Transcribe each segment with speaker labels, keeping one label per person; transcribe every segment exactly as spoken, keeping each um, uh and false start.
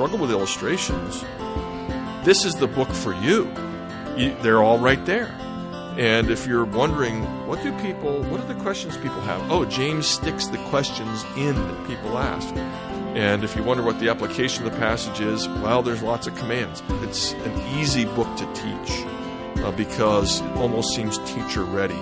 Speaker 1: struggle with illustrations, this is the book for you. you. They're all right there. And if you're wondering, what do people, what are the questions people have? Oh, James sticks the questions in that people ask. And if you wonder what the application of the passage is, well, there's lots of commands. It's an easy book to teach uh, because it almost seems teacher-ready.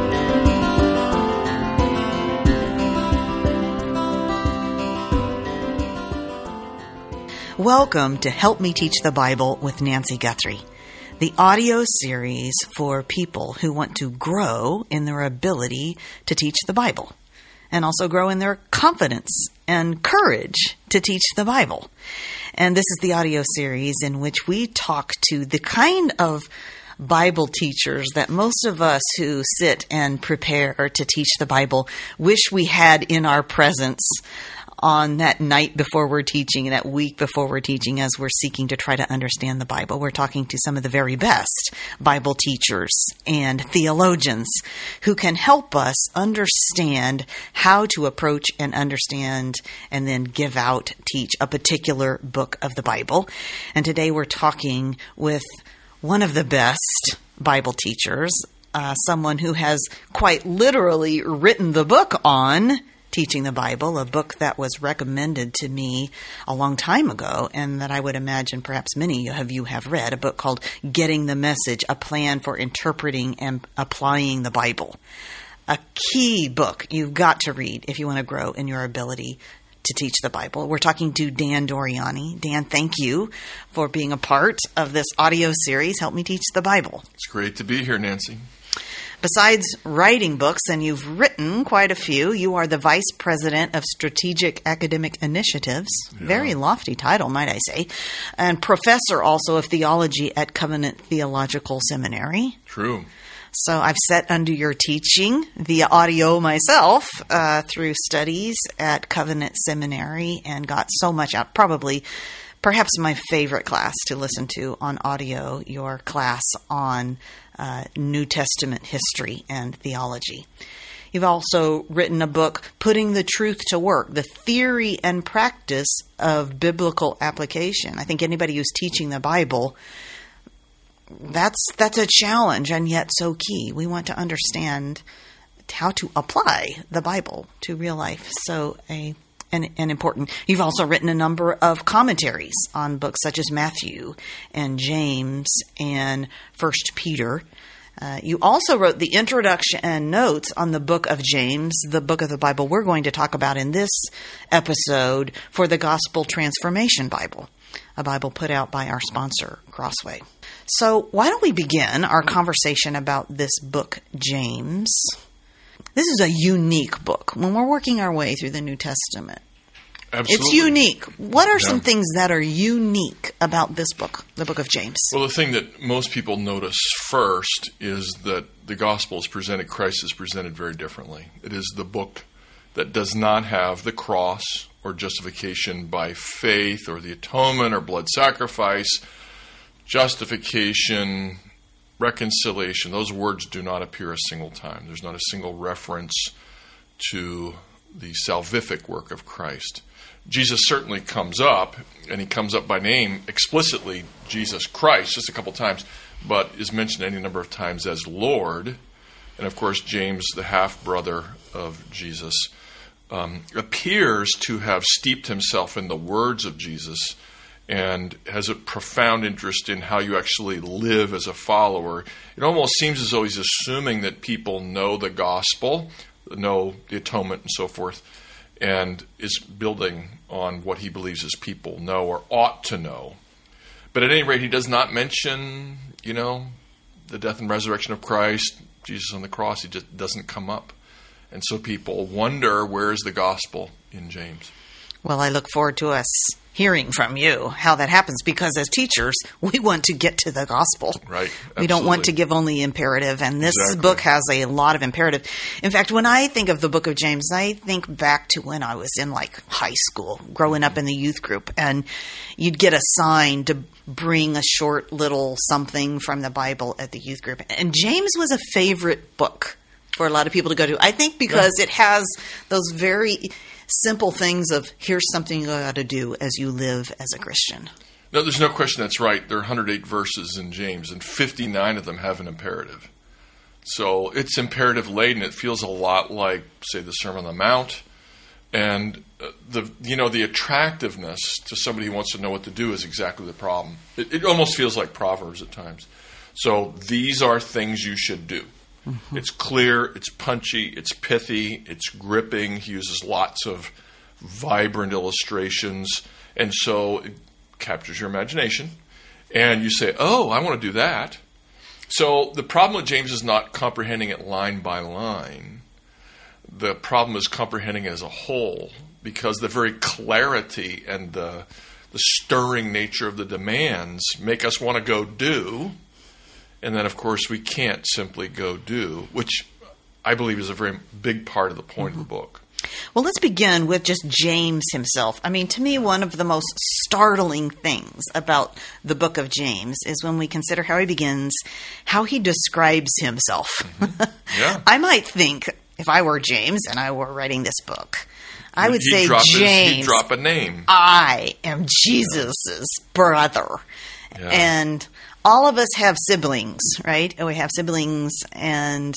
Speaker 2: Welcome to Help Me Teach the Bible with Nancy Guthrie, the audio series for people who want to grow in their ability to teach the Bible and also grow in their confidence and courage to teach the Bible. And this is the audio series in which we talk to the kind of Bible teachers that most of us who sit and prepare to teach the Bible wish we had in our presence on that night before we're teaching, that week before we're teaching, as we're seeking to try to understand the Bible. We're talking to some of the very best Bible teachers and theologians who can help us understand how to approach and understand and then give out, teach a particular book of the Bible. And today we're talking with one of the best Bible teachers, uh, someone who has quite literally written the book on Teaching the Bible, a book that was recommended to me a long time ago and that I would imagine perhaps many of you have read, a book called Getting the Message, A Plan for Interpreting and Applying the Bible. A key book you've got to read if you want to grow in your ability to teach the Bible. We're talking to Dan Doriani. Dan, thank you for being a part of this audio series, Help Me Teach the Bible.
Speaker 1: It's great to be here, Nancy.
Speaker 2: Besides writing books, and you've written quite a few, you are the Vice President of Strategic Academic Initiatives. Yeah. Very lofty title, might I say. And Professor also of Theology at Covenant Theological Seminary.
Speaker 1: True.
Speaker 2: So I've sat under your teaching via audio myself uh, through studies at Covenant Seminary and got so much out. Probably, perhaps my favorite class to listen to on audio, your class on Uh, New Testament history and theology. You've also written a book, Putting the Truth to Work, the theory and practice of biblical application. I think anybody who's teaching the Bible, that's that's a challenge and yet so key. We want to understand how to apply the Bible to real life. So a And, and important. You've also written a number of commentaries on books such as Matthew and James and First Peter. Uh, you also wrote the introduction and notes on the book of James, the book of the Bible we're going to talk about in this episode for the Gospel Transformation Bible, a Bible put out by our sponsor, Crossway. So why don't we begin our conversation about this book, James? This is a unique book when we're working our way through the New Testament.
Speaker 1: Absolutely.
Speaker 2: It's unique. What are
Speaker 1: yeah.
Speaker 2: some things that are unique about this book, the book of James?
Speaker 1: Well, the thing that most people notice first is that the gospel is presented, Christ is presented very differently. It is the book that does not have the cross or justification by faith or the atonement or blood sacrifice, justification, reconciliation. Those words do not appear a single time. There's not a single reference to the salvific work of Christ. Jesus certainly comes up, and he comes up by name explicitly, Jesus Christ, just a couple times, but is mentioned any number of times as Lord. And of course, James, the half-brother of Jesus, um, appears to have steeped himself in the words of Jesus and has a profound interest in how you actually live as a follower. It almost seems as though he's assuming that people know the gospel, know the atonement and so forth, and is building on what he believes his people know or ought to know. But at any rate, he does not mention, you know, the death and resurrection of Christ, Jesus on the cross. He just doesn't come up. And so people wonder, where is the gospel in James?
Speaker 2: Well, I look forward to us hearing from you how that happens, because as teachers, we want to get to the gospel.
Speaker 1: Right. Absolutely.
Speaker 2: We don't want to give only imperative, and this
Speaker 1: Exactly.
Speaker 2: book has a lot of imperative. In fact, when I think of the book of James, I think back to when I was in like high school, growing up in the youth group, and you'd get assigned to bring a short little something from the Bible at the youth group. And James was a favorite book for a lot of people to go to. I think because yeah. it has those very simple things of here's something you got to do as you live as a Christian.
Speaker 1: No, there's no question that's right. There are one hundred eight verses in James, and fifty-nine of them have an imperative. So it's imperative laden. It feels a lot like, say, the Sermon on the Mount. And the you know the attractiveness to somebody who wants to know what to do is exactly the problem. It, it almost feels like Proverbs at times. So these are things you should do. Mm-hmm. It's clear, it's punchy, it's pithy, it's gripping. He uses lots of vibrant illustrations, and so it captures your imagination. And you say, "Oh, I want to do that." So the problem with James is not comprehending it line by line. The problem is comprehending it as a whole, because the very clarity and the, the stirring nature of the demands make us want to go do. And then, of course, we can't simply go do, which I believe is a very big part of the point mm-hmm. of the book.
Speaker 2: Well, let's begin with just James himself. I mean, to me, one of the most startling things about the book of James is when we consider how he begins, how he describes himself.
Speaker 1: Mm-hmm. Yeah.
Speaker 2: I might think, if I were James and I were writing this book, I would
Speaker 1: he'd
Speaker 2: say,
Speaker 1: drop
Speaker 2: James,
Speaker 1: his, he'd drop a name.
Speaker 2: I am Jesus' yeah. brother. Yeah. And all of us have siblings, right? We have siblings, and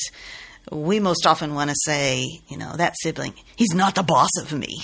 Speaker 2: we most often want to say, you know, that sibling, he's not the boss of me.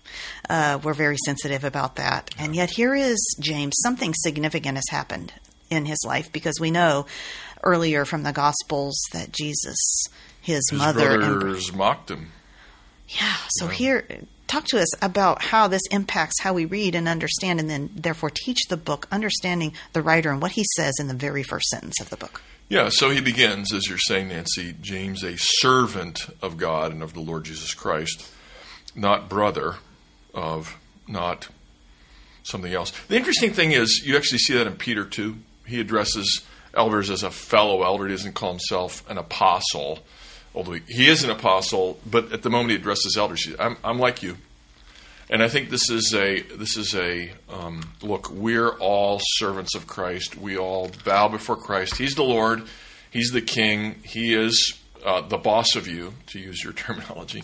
Speaker 2: Uh, we're very sensitive about that. Yeah. And yet here is James. Something significant has happened in his life, because we know earlier from the Gospels that Jesus, his,
Speaker 1: his
Speaker 2: mother...
Speaker 1: brothers and, mocked him.
Speaker 2: Yeah, so
Speaker 1: yeah.
Speaker 2: here, talk to us about how this impacts how we read and understand, and then therefore teach the book, understanding the writer and what he says in the very first sentence of the book.
Speaker 1: Yeah, so he begins, as you're saying, Nancy, James, a servant of God and of the Lord Jesus Christ, not brother of, not something else. The interesting thing is, you actually see that in Peter too. He addresses elders as a fellow elder. He doesn't call himself an apostle, although he is an apostle, but at the moment he addresses elders, he says, I'm, I'm like you. And I think this is a, this is a um, look, we're all servants of Christ. We all bow before Christ. He's the Lord. He's the King. He is uh, the boss of you, to use your terminology,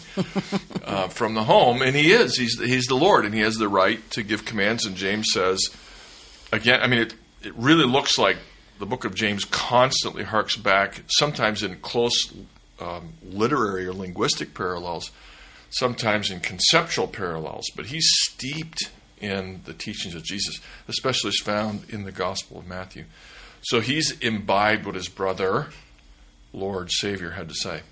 Speaker 1: uh, from the home. And he is. He's, he's the Lord, and he has the right to give commands. And James says, again, I mean, it, it really looks like the book of James constantly harks back, sometimes in close um, literary or linguistic parallels, sometimes in conceptual parallels, but he's steeped in the teachings of Jesus, especially as found in the Gospel of Matthew. So he's imbibed what his brother, Lord, Savior had to say.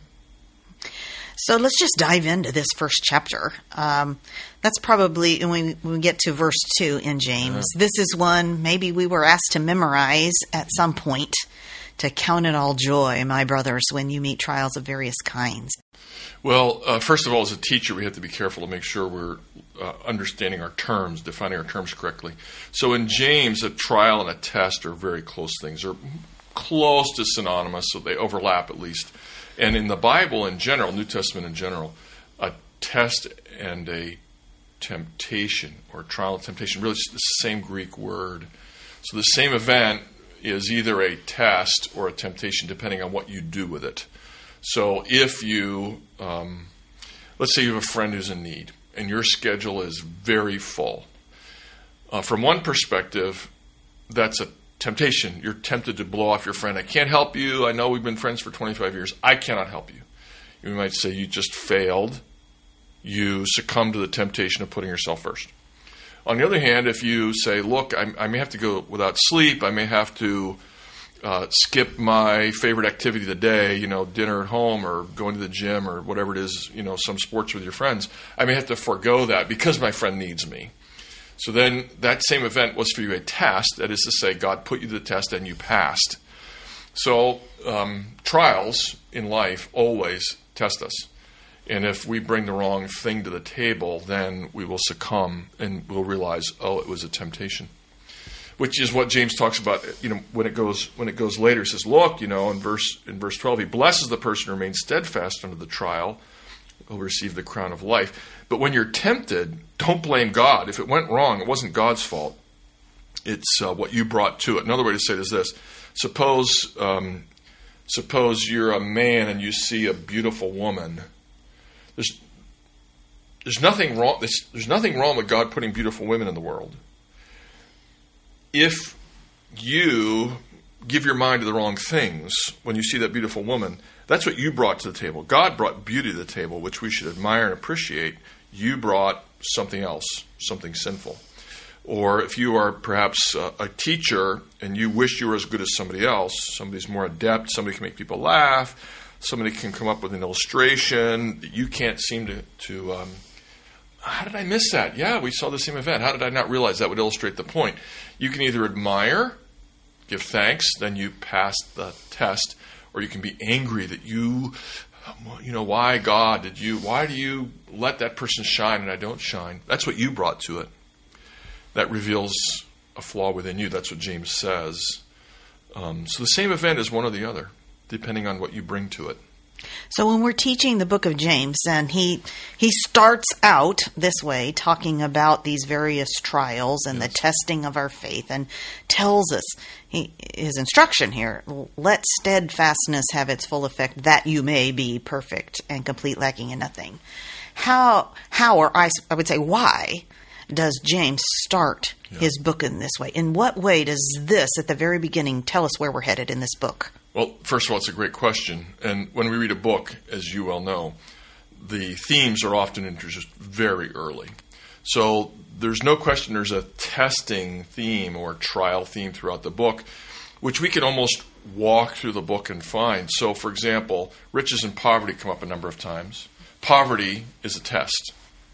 Speaker 2: So let's just dive into this first chapter. Um, that's probably, when we, when we get to verse two in James, yeah. This is one maybe we were asked to memorize at some point, to count it all joy, my brothers, when you meet trials of various kinds.
Speaker 1: Well, uh, first of all, as a teacher, we have to be careful to make sure we're uh, understanding our terms, defining our terms correctly. So in James, a trial and a test are very close things. They're close to synonymous, so they overlap at least. And in the Bible in general, New Testament in general, a test and a temptation, or trial and temptation, really it's the same Greek word. So the same event is either a test or a temptation, depending on what you do with it. So if you, um, let's say you have a friend who's in need, and your schedule is very full. Uh, from one perspective, that's a temptation. You're tempted to blow off your friend. I can't help you. I know we've been friends for twenty-five years. I cannot help you. You might say you just failed. You succumb to the temptation of putting yourself first. On the other hand, if you say, look, I, I may have to go without sleep. I may have to uh, skip my favorite activity of the day, you know, dinner at home or going to the gym or whatever it is, you know, some sports with your friends. I may have to forego that because my friend needs me. So then that same event was for you a test. That is to say, God put you to the test and you passed. So um, trials in life always test us. And if we bring the wrong thing to the table, then we will succumb and we'll realize, oh, it was a temptation. Which is what James talks about, you know, when it goes when it goes later. He says, look, you know, in verse in verse twelve, he blesses the person who remains steadfast under the trial, who will receive the crown of life. But when you're tempted, don't blame God. If it went wrong, it wasn't God's fault. It's uh, what you brought to it. Another way to say it is this. Suppose, um, suppose you're a man and you see a beautiful woman. There's, there's nothing wrong. There's, there's nothing wrong with God putting beautiful women in the world. If you give your mind to the wrong things when you see that beautiful woman, that's what you brought to the table. God brought beauty to the table, which we should admire and appreciate. You brought something else, something sinful. Or if you are perhaps a, a teacher and you wish you were as good as somebody else, somebody's more adept, somebody can make people laugh, somebody can come up with an illustration that you can't seem to, to um, how did I miss that? Yeah, we saw the same event. How did I not realize that would illustrate the point? You can either admire, give thanks, then you pass the test, or you can be angry that you, you know, why God did you, why do you let that person shine and I don't shine? That's what you brought to it. That reveals a flaw within you. That's what James says. Um, so the same event is one or the other, depending on what you bring to it.
Speaker 2: So when we're teaching the book of James, and he he starts out this way, talking about these various trials and yes. the testing of our faith, and tells us, he, his instruction here, let steadfastness have its full effect, that you may be perfect and complete, lacking in nothing. How, how or I, I would say why, does James start yeah. his book in this way? In what way does this, at the very beginning, tell us where we're headed in this book?
Speaker 1: Well, first of all, it's a great question. And when we read a book, as you well know, the themes are often introduced very early. So there's no question there's a testing theme or trial theme throughout the book, which we can almost walk through the book and find. So, for example, riches and poverty come up a number of times. Poverty is a test.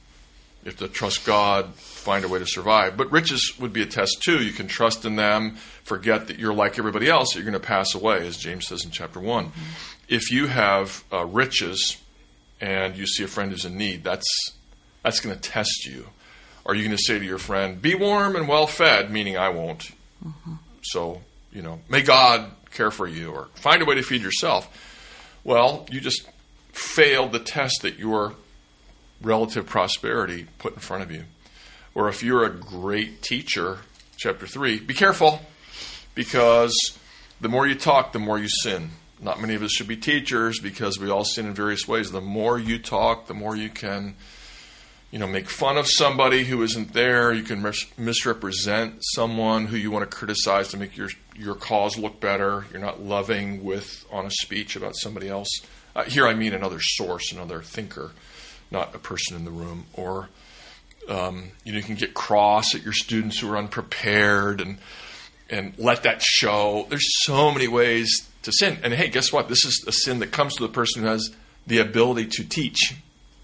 Speaker 1: You have to trust God, find a way to survive. But riches would be a test too. You can trust in them, forget that you're like everybody else, you're going to pass away, as James says in chapter one. Mm-hmm. If you have uh, riches and you see a friend who's in need, that's that's going to test you. Are you going to say to your friend, be warm and well fed, meaning I won't. Mm-hmm. So, you know, may God care for you, or find a way to feed yourself. Well, you just failed the test that your relative prosperity put in front of you. Or if you're a great teacher, chapter three, be careful, because the more you talk, the more you sin. Not many of us should be teachers because we all sin in various ways. The more you talk, the more you can, you know, make fun of somebody who isn't there. You can mis- misrepresent someone who you want to criticize to make your your cause look better. You're not loving with honest speech about somebody else. Uh, here I mean another source, another thinker, not a person in the room. Or um, you know, you can get cross at your students who are unprepared and and let that show. There's so many ways to sin. And hey, guess what? This is a sin that comes to the person who has the ability to teach.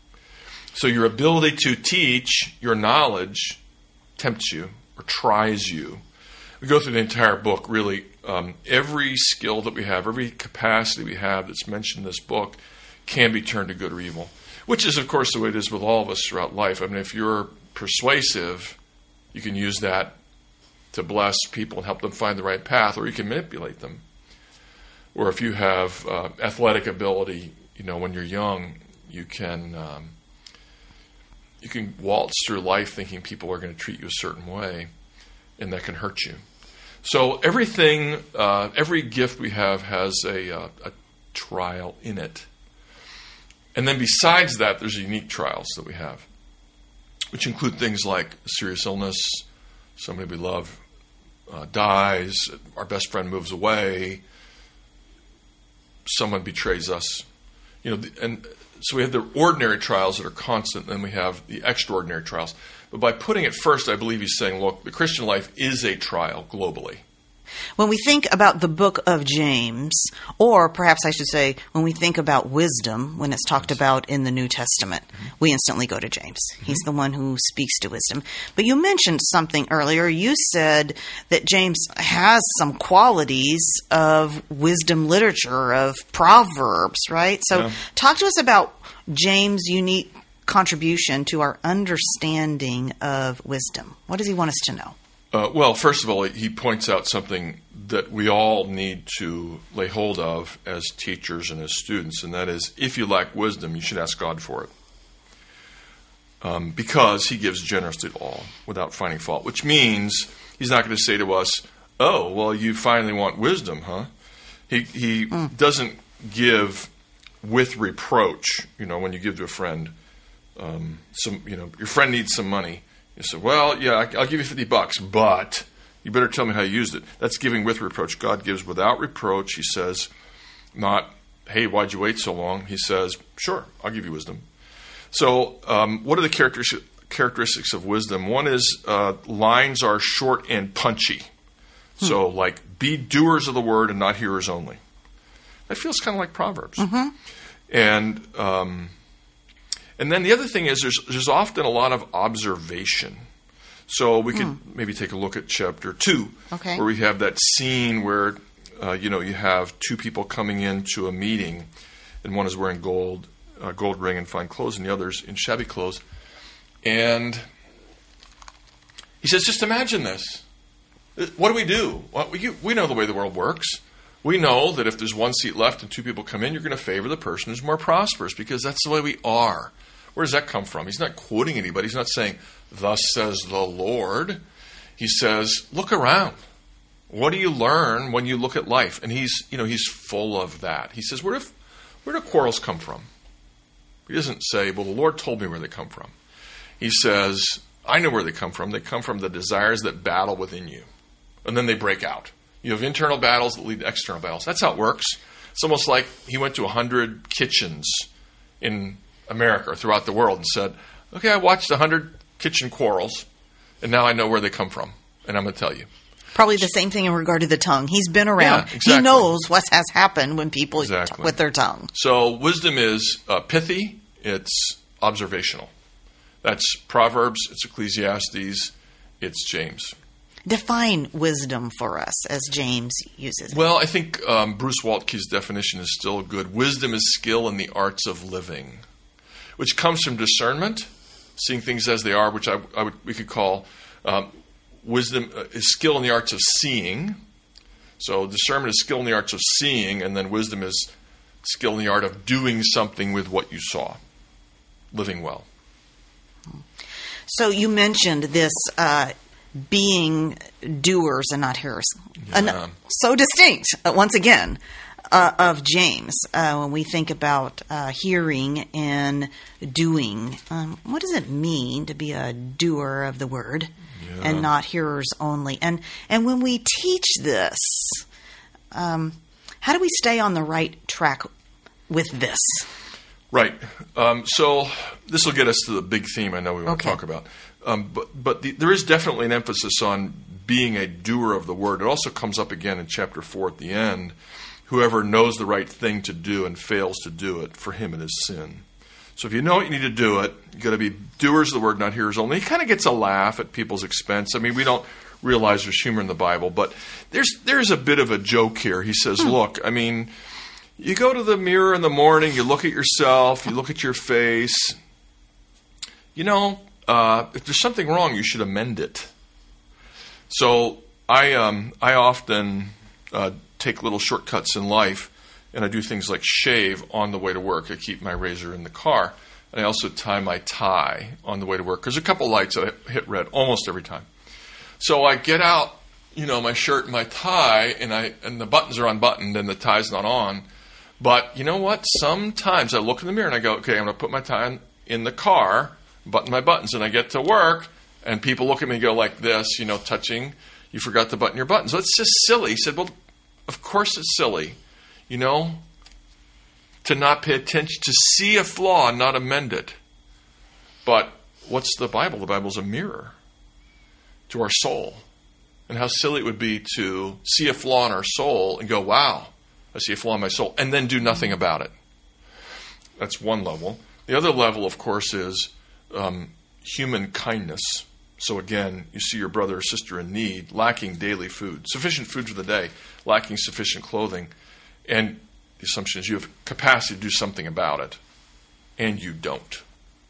Speaker 1: So your ability to teach, your knowledge, tempts you or tries you. We go through the entire book, really. Um, every skill that we have, every capacity we have that's mentioned in this book can be turned to good or evil, which is, of course, the way it is with all of us throughout life. I mean, if you're persuasive, you can use that to bless people and help them find the right path, or you can manipulate them. Or if you have uh, athletic ability, you know, when you're young, you can um, you can waltz through life thinking people are going to treat you a certain way, and that can hurt you. So everything, uh, every gift we have has a, uh, a trial in it. And then besides that, there's unique trials that we have, which include things like serious illness, somebody we love uh, dies, our best friend moves away, someone betrays us. You know, and so we have the ordinary trials that are constant, and then we have the extraordinary trials. But by putting it first, I believe he's saying, look, the Christian life is a trial globally.
Speaker 2: When we think about the book of James, or perhaps I should say, when we think about wisdom, when it's talked yes. about in the New Testament, mm-hmm. we instantly go to James. Mm-hmm. He's the one who speaks to wisdom. But you mentioned something earlier. You said that James has some qualities of wisdom literature, of Proverbs, right? So yeah. talk to us about James' unique contribution to our understanding of wisdom. What does he want us to know?
Speaker 1: Uh, well, first of all, he points out something that we all need to lay hold of as teachers and as students, and that is, if you lack wisdom, you should ask God for it. Um, because he gives generously to all without finding fault, which means he's not going to say to us, oh, well, you finally want wisdom, huh? He, he mm. doesn't give with reproach, you know, when you give to a friend um, some, you know, your friend needs some money. You say, well, yeah, I'll give you fifty bucks, but you better tell me how you used it. That's giving with reproach. God gives without reproach. He says, not, hey, why'd you wait so long? He says, sure, I'll give you wisdom. So um, what are the characteristics characteristics of wisdom? One is uh, lines are short and punchy. Hmm. So like, be doers of the word and not hearers only. That feels kind of like Proverbs.
Speaker 2: Mm-hmm.
Speaker 1: And um, and then the other thing is there's there's often a lot of observation. So we could hmm. maybe take a look at chapter two,
Speaker 2: okay.
Speaker 1: where we have that scene where uh, you know you have two people coming into a meeting, and one is wearing gold, uh, gold ring and fine clothes, and the other's in shabby clothes. And he says, just imagine this. What do we do? Well, we, we know the way the world works. We know that if there's one seat left and two people come in, you're going to favor the person who's more prosperous because that's the way we are. Where does that come from? He's not quoting anybody. He's not saying, thus says the Lord. He says, look around. What do you learn when you look at life? And he's, you know, he's full of that. He says, where do, where do quarrels come from? He doesn't say, well, the Lord told me where they come from. He says, I know where they come from. They come from the desires that battle within you. And then they break out. You have internal battles that lead to external battles. That's how it works. It's almost like he went to one hundred kitchens in America or throughout the world and said, okay, I watched one hundred kitchen quarrels, and now I know where they come from. And I'm going to tell you.
Speaker 2: Probably the same thing in regard to the tongue. He's been around.
Speaker 1: Yeah, exactly.
Speaker 2: He knows what has happened when people
Speaker 1: exactly.
Speaker 2: t- with their tongue.
Speaker 1: So wisdom is uh, pithy. It's observational. That's Proverbs, it's Ecclesiastes, it's James.
Speaker 2: Define wisdom for us as James uses it.
Speaker 1: Well, I think um, Bruce Waltke's definition is still good. Wisdom is skill in the arts of living, which comes from discernment, seeing things as they are, which I, I would, we could call um, wisdom uh, is skill in the arts of seeing. So discernment is skill in the arts of seeing, and then wisdom is skill in the art of doing something with what you saw, living well.
Speaker 2: So you mentioned this uh, being doers and not hearers.
Speaker 1: Yeah.
Speaker 2: Uh, so distinct, uh, once again, uh, of James. Uh, when we think about uh, hearing and doing, um, what does it mean to be a doer of the word yeah. and not hearers only? And and when we teach this, um, how do we stay on the right track with this?
Speaker 1: Right. Um, so this will get us to the big theme I know we want
Speaker 2: okay.
Speaker 1: to talk about. Um, but but the, there is definitely an emphasis on being a doer of the word. It also comes up again in chapter four at the end. Whoever knows the right thing to do and fails to do it, for him it is sin. So if you know what you need to do it, you've got to be doers of the word, not hearers only. He kind of gets a laugh at people's expense. I mean, we don't realize there's humor in the Bible, but there's there's a bit of a joke here. He says, hmm. look, I mean, you go to the mirror in the morning, you look at yourself, you look at your face. You know, uh, if there's something wrong, you should amend it. So I um, I often uh, take little shortcuts in life, and I do things like shave on the way to work. I keep my razor in the car. And I also tie my tie on the way to work. There's a couple lights that I hit red almost every time. So I get out, you know, my shirt and my tie, and I and the buttons are unbuttoned and the tie's not on. But you know what? Sometimes I look in the mirror and I go, okay, I'm going to put my tie in the car, button my buttons, and I get to work, and people look at me and go like this, you know, touching, you forgot to button your buttons. So it's just silly. He said, well, of course it's silly, you know, to not pay attention, to see a flaw and not amend it. But what's the Bible? The Bible's a mirror to our soul. And how silly it would be to see a flaw in our soul and go, wow, I see a flaw in my soul, and then do nothing about it. That's one level. The other level, of course, is um, human kindness. So again, you see your brother or sister in need, lacking daily food, sufficient food for the day, lacking sufficient clothing, and the assumption is you have capacity to do something about it, and you don't.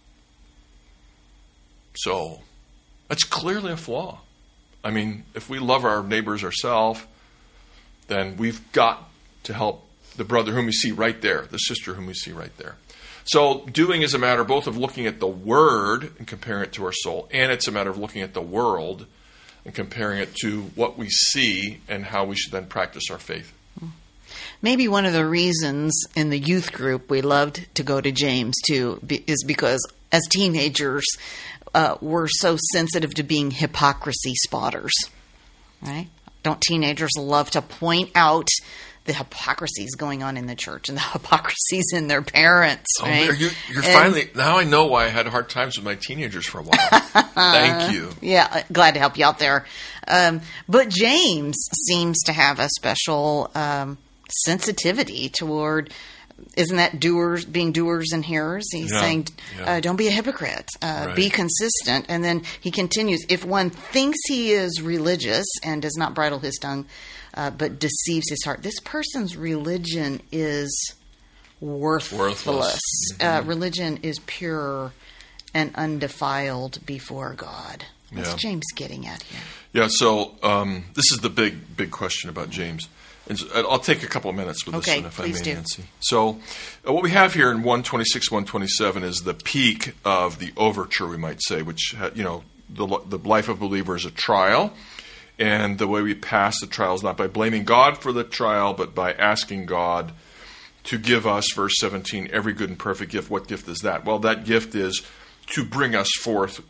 Speaker 1: So that's clearly a flaw. I mean, if we love our neighbors ourselves, then we've got to help the brother whom we see right there, the sister whom we see right there. So doing is a matter both of looking at the word and comparing it to our soul, and it's a matter of looking at the world and comparing it to what we see and how we should then practice our faith.
Speaker 2: Maybe one of the reasons in the youth group we loved to go to James too be, is because as teenagers uh, we're so sensitive to being hypocrisy spotters, right? Don't teenagers love to point out the hypocrisies going on in the church and the hypocrisies in their parents, right?
Speaker 1: Oh, you're, you're
Speaker 2: and,
Speaker 1: finally, now I know why I had hard times with my teenagers for a while. Thank you.
Speaker 2: Yeah, glad to help you out there. Um, but James seems to have a special um, sensitivity toward, isn't that doers, being doers and hearers? He's
Speaker 1: yeah,
Speaker 2: saying,
Speaker 1: yeah.
Speaker 2: Uh, don't be a hypocrite, uh,
Speaker 1: right.
Speaker 2: be consistent. And then he continues, if one thinks he is religious and does not bridle his tongue, Uh, but deceives his heart, this person's religion is worthless.
Speaker 1: Worthless.
Speaker 2: Mm-hmm. Uh, religion is pure and undefiled before God. What's
Speaker 1: Yeah.
Speaker 2: James getting at here?
Speaker 1: Yeah, so um, this is the big, big question about James. And so I'll take a couple of minutes with
Speaker 2: Okay,
Speaker 1: this one, if I
Speaker 2: please
Speaker 1: may,
Speaker 2: do.
Speaker 1: Nancy. So uh, what we have here in one twenty-six, one twenty-seven is the peak of the overture, we might say, which, ha- you know, the, the life of a believer is a trial. And the way we pass the trial is not by blaming God for the trial, but by asking God to give us, verse seventeen, every good and perfect gift. What gift is that? Well, that gift is to bring us forth,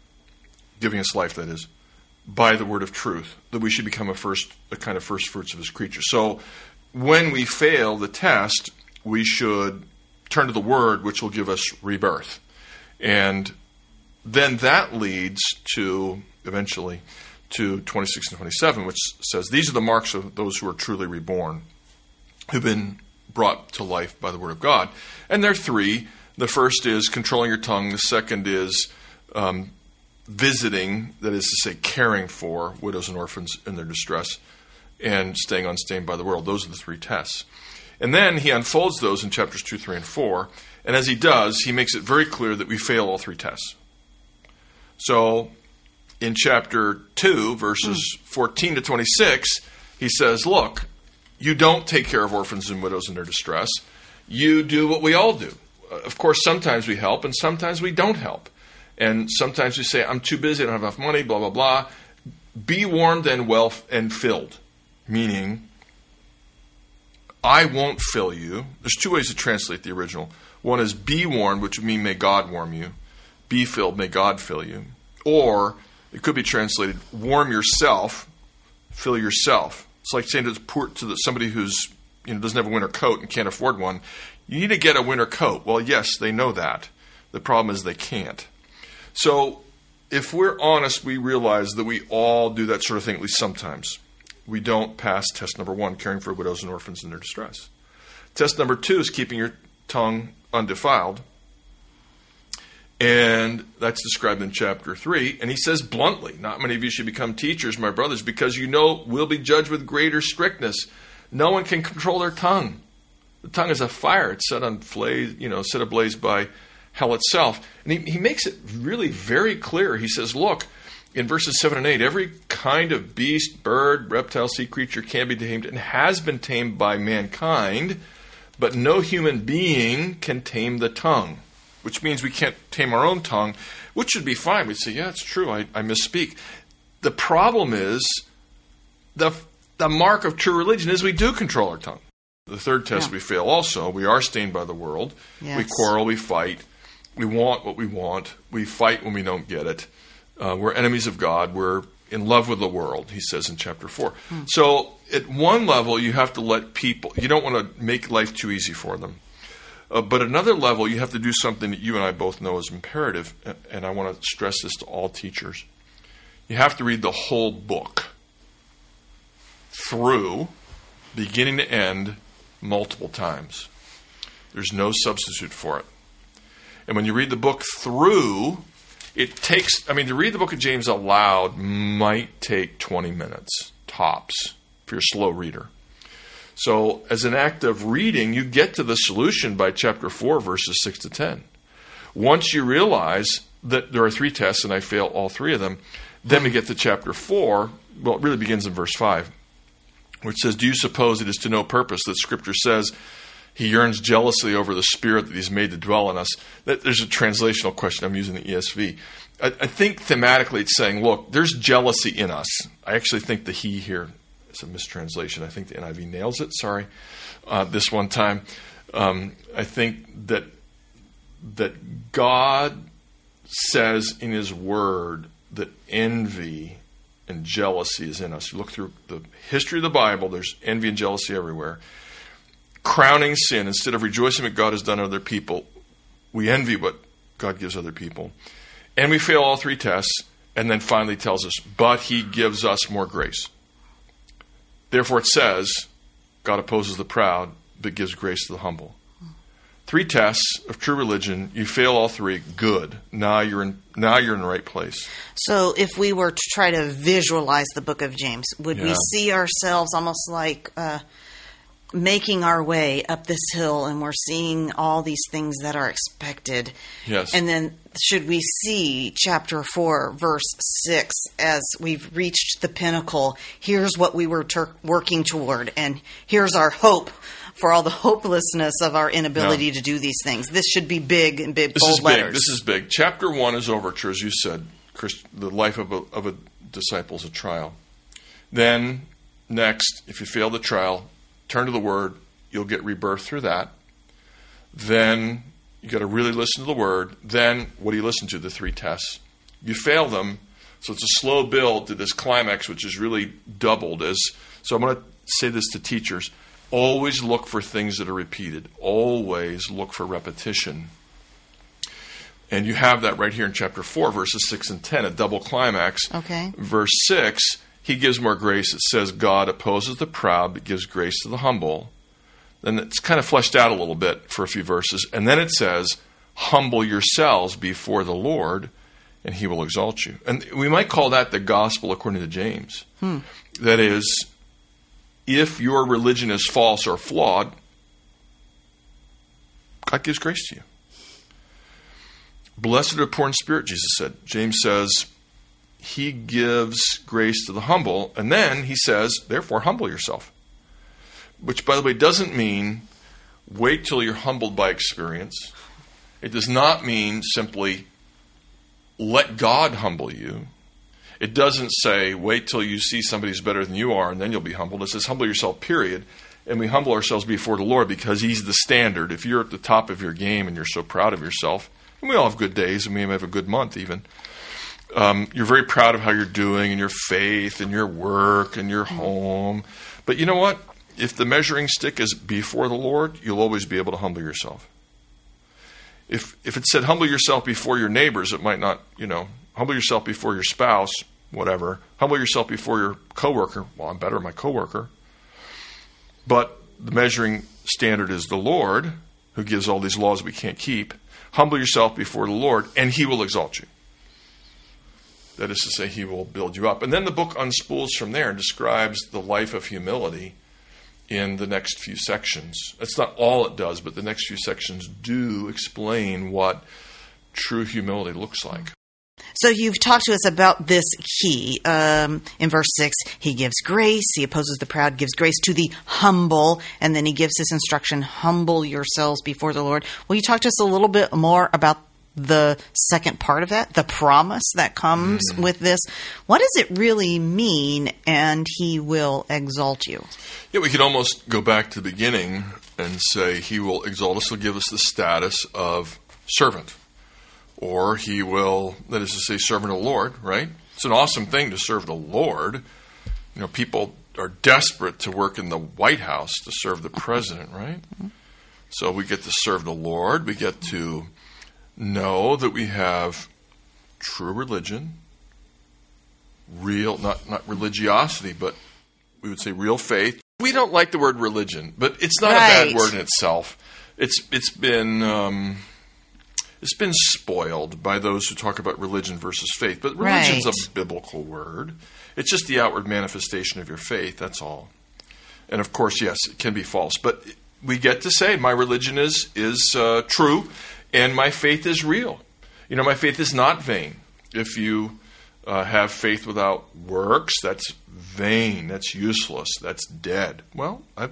Speaker 1: giving us life, that is, by the word of truth, that we should become a first, a kind of first fruits of his creature. So when we fail the test, we should turn to the word, which will give us rebirth. And then that leads to, eventually, to twenty-six and twenty-seven, which says, these are the marks of those who are truly reborn, who've been brought to life by the word of God. And there are three. The first is controlling your tongue. The second is um, visiting, that is to say, caring for widows and orphans in their distress, and staying unstained by the world. Those are the three tests. And then he unfolds those in chapters two, three, and four. And as he does, he makes it very clear that we fail all three tests. So in chapter two, verses fourteen to twenty-six, he says, look, you don't take care of orphans and widows in their distress. You do what we all do. Of course, sometimes we help, and sometimes we don't help. And sometimes we say, I'm too busy, I don't have enough money, blah, blah, blah. Be warmed and well and filled, meaning, I won't fill you. There's two ways to translate the original. One is be warmed, which would mean may God warm you. Be filled, may God fill you. Or it could be translated, warm yourself, fill yourself. It's like saying to, the poor, to the, somebody who's you know doesn't have a winter coat and can't afford one, you need to get a winter coat. Well, yes, they know that. The problem is they can't. So if we're honest, we realize that we all do that sort of thing, at least sometimes. We don't pass test number one, caring for widows and orphans in their distress. Test number two is keeping your tongue undefiled. And that's described in chapter three. And he says bluntly, not many of you should become teachers, my brothers, because you know we'll be judged with greater strictness. No one can control their tongue. The tongue is a fire. It's set on blaze, you know, set ablaze by hell itself. And he, he makes it really very clear. He says, look, in verses seven and eight, every kind of beast, bird, reptile, sea creature can be tamed and has been tamed by mankind, but no human being can tame the tongue. Which means we can't tame our own tongue, which should be fine. We'd say, yeah, it's true, I, I misspeak. The problem is, the the mark of true religion is we do control our tongue. The third test yeah. we fail also. We are stained by the world. Yes. We quarrel, we fight. We want what we want. We fight when we don't get it. Uh, we're enemies of God. We're in love with the world, he says in chapter four. Hmm. So at one level, you have to let people, you don't want to make life too easy for them. Uh, but at another level, you have to do something that you and I both know is imperative, and I want to stress this to all teachers. You have to read the whole book through, beginning to end, multiple times. There's no substitute for it. And when you read the book through, it takes, I mean, to read the book of James aloud might take twenty minutes, tops, if you're a slow reader. So as an act of reading, you get to the solution by chapter four, verses six to ten. Once you realize that there are three tests, and I fail all three of them, then we get to chapter four. Well, it really begins in verse five, which says, do you suppose it is to no purpose that Scripture says he yearns jealously over the Spirit that he's made to dwell in us? That, there's a translational question. I'm using the E S V. I, I think thematically it's saying, look, there's jealousy in us. I actually think the he here That's a mistranslation. I think the N I V nails it. Sorry, uh, this one time. Um, I think that that God says in His Word that envy and jealousy is in us. You look through the history of the Bible, there's envy and jealousy everywhere. Crowning sin, instead of rejoicing what God has done to other people, we envy what God gives other people. And we fail all three tests, and then finally tells us, but He gives us more grace. Therefore it says, God opposes the proud, but gives grace to the humble. Three tests of true religion. You fail all three. Good. Now you're in. Now you're in the right place.
Speaker 2: So, if we were to try to visualize the Book of James, would
Speaker 1: Yeah.
Speaker 2: we see ourselves almost like uh, making our way up this hill, and we're seeing all these things that are expected?
Speaker 1: Yes.
Speaker 2: And then, should we see chapter four, verse six, as we've reached the pinnacle? Here's what we were ter- working toward, and here's our hope for all the hopelessness of our inability
Speaker 1: Yeah.
Speaker 2: to do these things. This should be big in big
Speaker 1: This
Speaker 2: bold
Speaker 1: is
Speaker 2: letters.
Speaker 1: big. This is big. Chapter one is overture, as you said. Christ, the life of a, of a disciple is a trial. Then, next, if you fail the trial, turn to the Word. You'll get rebirth through that. Then you got to really listen to the Word. Then, what do you listen to? The three tests. You fail them, so it's a slow build to this climax, which is really doubled. As so, I'm going to say this to teachers. Always look for things that are repeated. Always look for repetition. And you have that right here in chapter four, verses six and ten, a double climax.
Speaker 2: Okay.
Speaker 1: Verse six, He gives more grace. It says, God opposes the proud, but gives grace to the humble. Then it's kind of fleshed out a little bit for a few verses. And then it says, humble yourselves before the Lord, and He will exalt you. And we might call that the gospel according to James. Hmm. That is, if your religion is false or flawed, God gives grace to you. Blessed are the poor in spirit, Jesus said. James says, He gives grace to the humble. And then He says, therefore, humble yourself. Which, by the way, doesn't mean wait till you're humbled by experience. It does not mean simply let God humble you. It doesn't say, wait till you see somebody who's better than you are, and then you'll be humbled. It says, humble yourself, period. And we humble ourselves before the Lord because He's the standard. If you're at the top of your game and you're so proud of yourself, and we all have good days, and we may have a good month even, um, you're very proud of how you're doing, and your faith, and your work, and your home. But you know what? If the measuring stick is before the Lord, you'll always be able to humble yourself. If if it said humble yourself before your neighbors, it might not, you know, humble yourself before your spouse, whatever. Humble yourself before your coworker. Well, I'm better than my coworker. But the measuring standard is the Lord, who gives all these laws we can't keep. Humble yourself before the Lord, and He will exalt you. That is to say, He will build you up. And then the book unspools from there and describes the life of humility in the next few sections. That's not all it does, but the next few sections do explain what true humility looks like.
Speaker 2: So you've talked to us about this key. Um, in verse six, He gives grace. He opposes the proud, gives grace to the humble. And then He gives this instruction, humble yourselves before the Lord. Will you talk to us a little bit more about the second part of that, the promise that comes mm. with this? What does it really mean, and He will exalt you?
Speaker 1: Yeah, we could almost go back to the beginning and say He will exalt us. He'll give us the status of servant. Or He will, that is to say, servant of the Lord, right? It's an awesome thing to serve the Lord. You know, people are desperate to work in the White House to serve the president, right? Mm-hmm. So we get to serve the Lord. We get to know that we have true religion, real, not, not religiosity, but we would say real faith. We don't like the word religion, but it's not
Speaker 2: right.
Speaker 1: a bad word in itself. It's it's been... Um, It's been spoiled by those who talk about religion versus faith. But religion's
Speaker 2: right.
Speaker 1: a biblical word. It's just the outward manifestation of your faith, that's all. And of course, yes, it can be false. But we get to say, my religion is is uh, true, and my faith is real. You know, my faith is not vain. If you uh, have faith without works, that's vain, that's useless, that's dead. Well, I,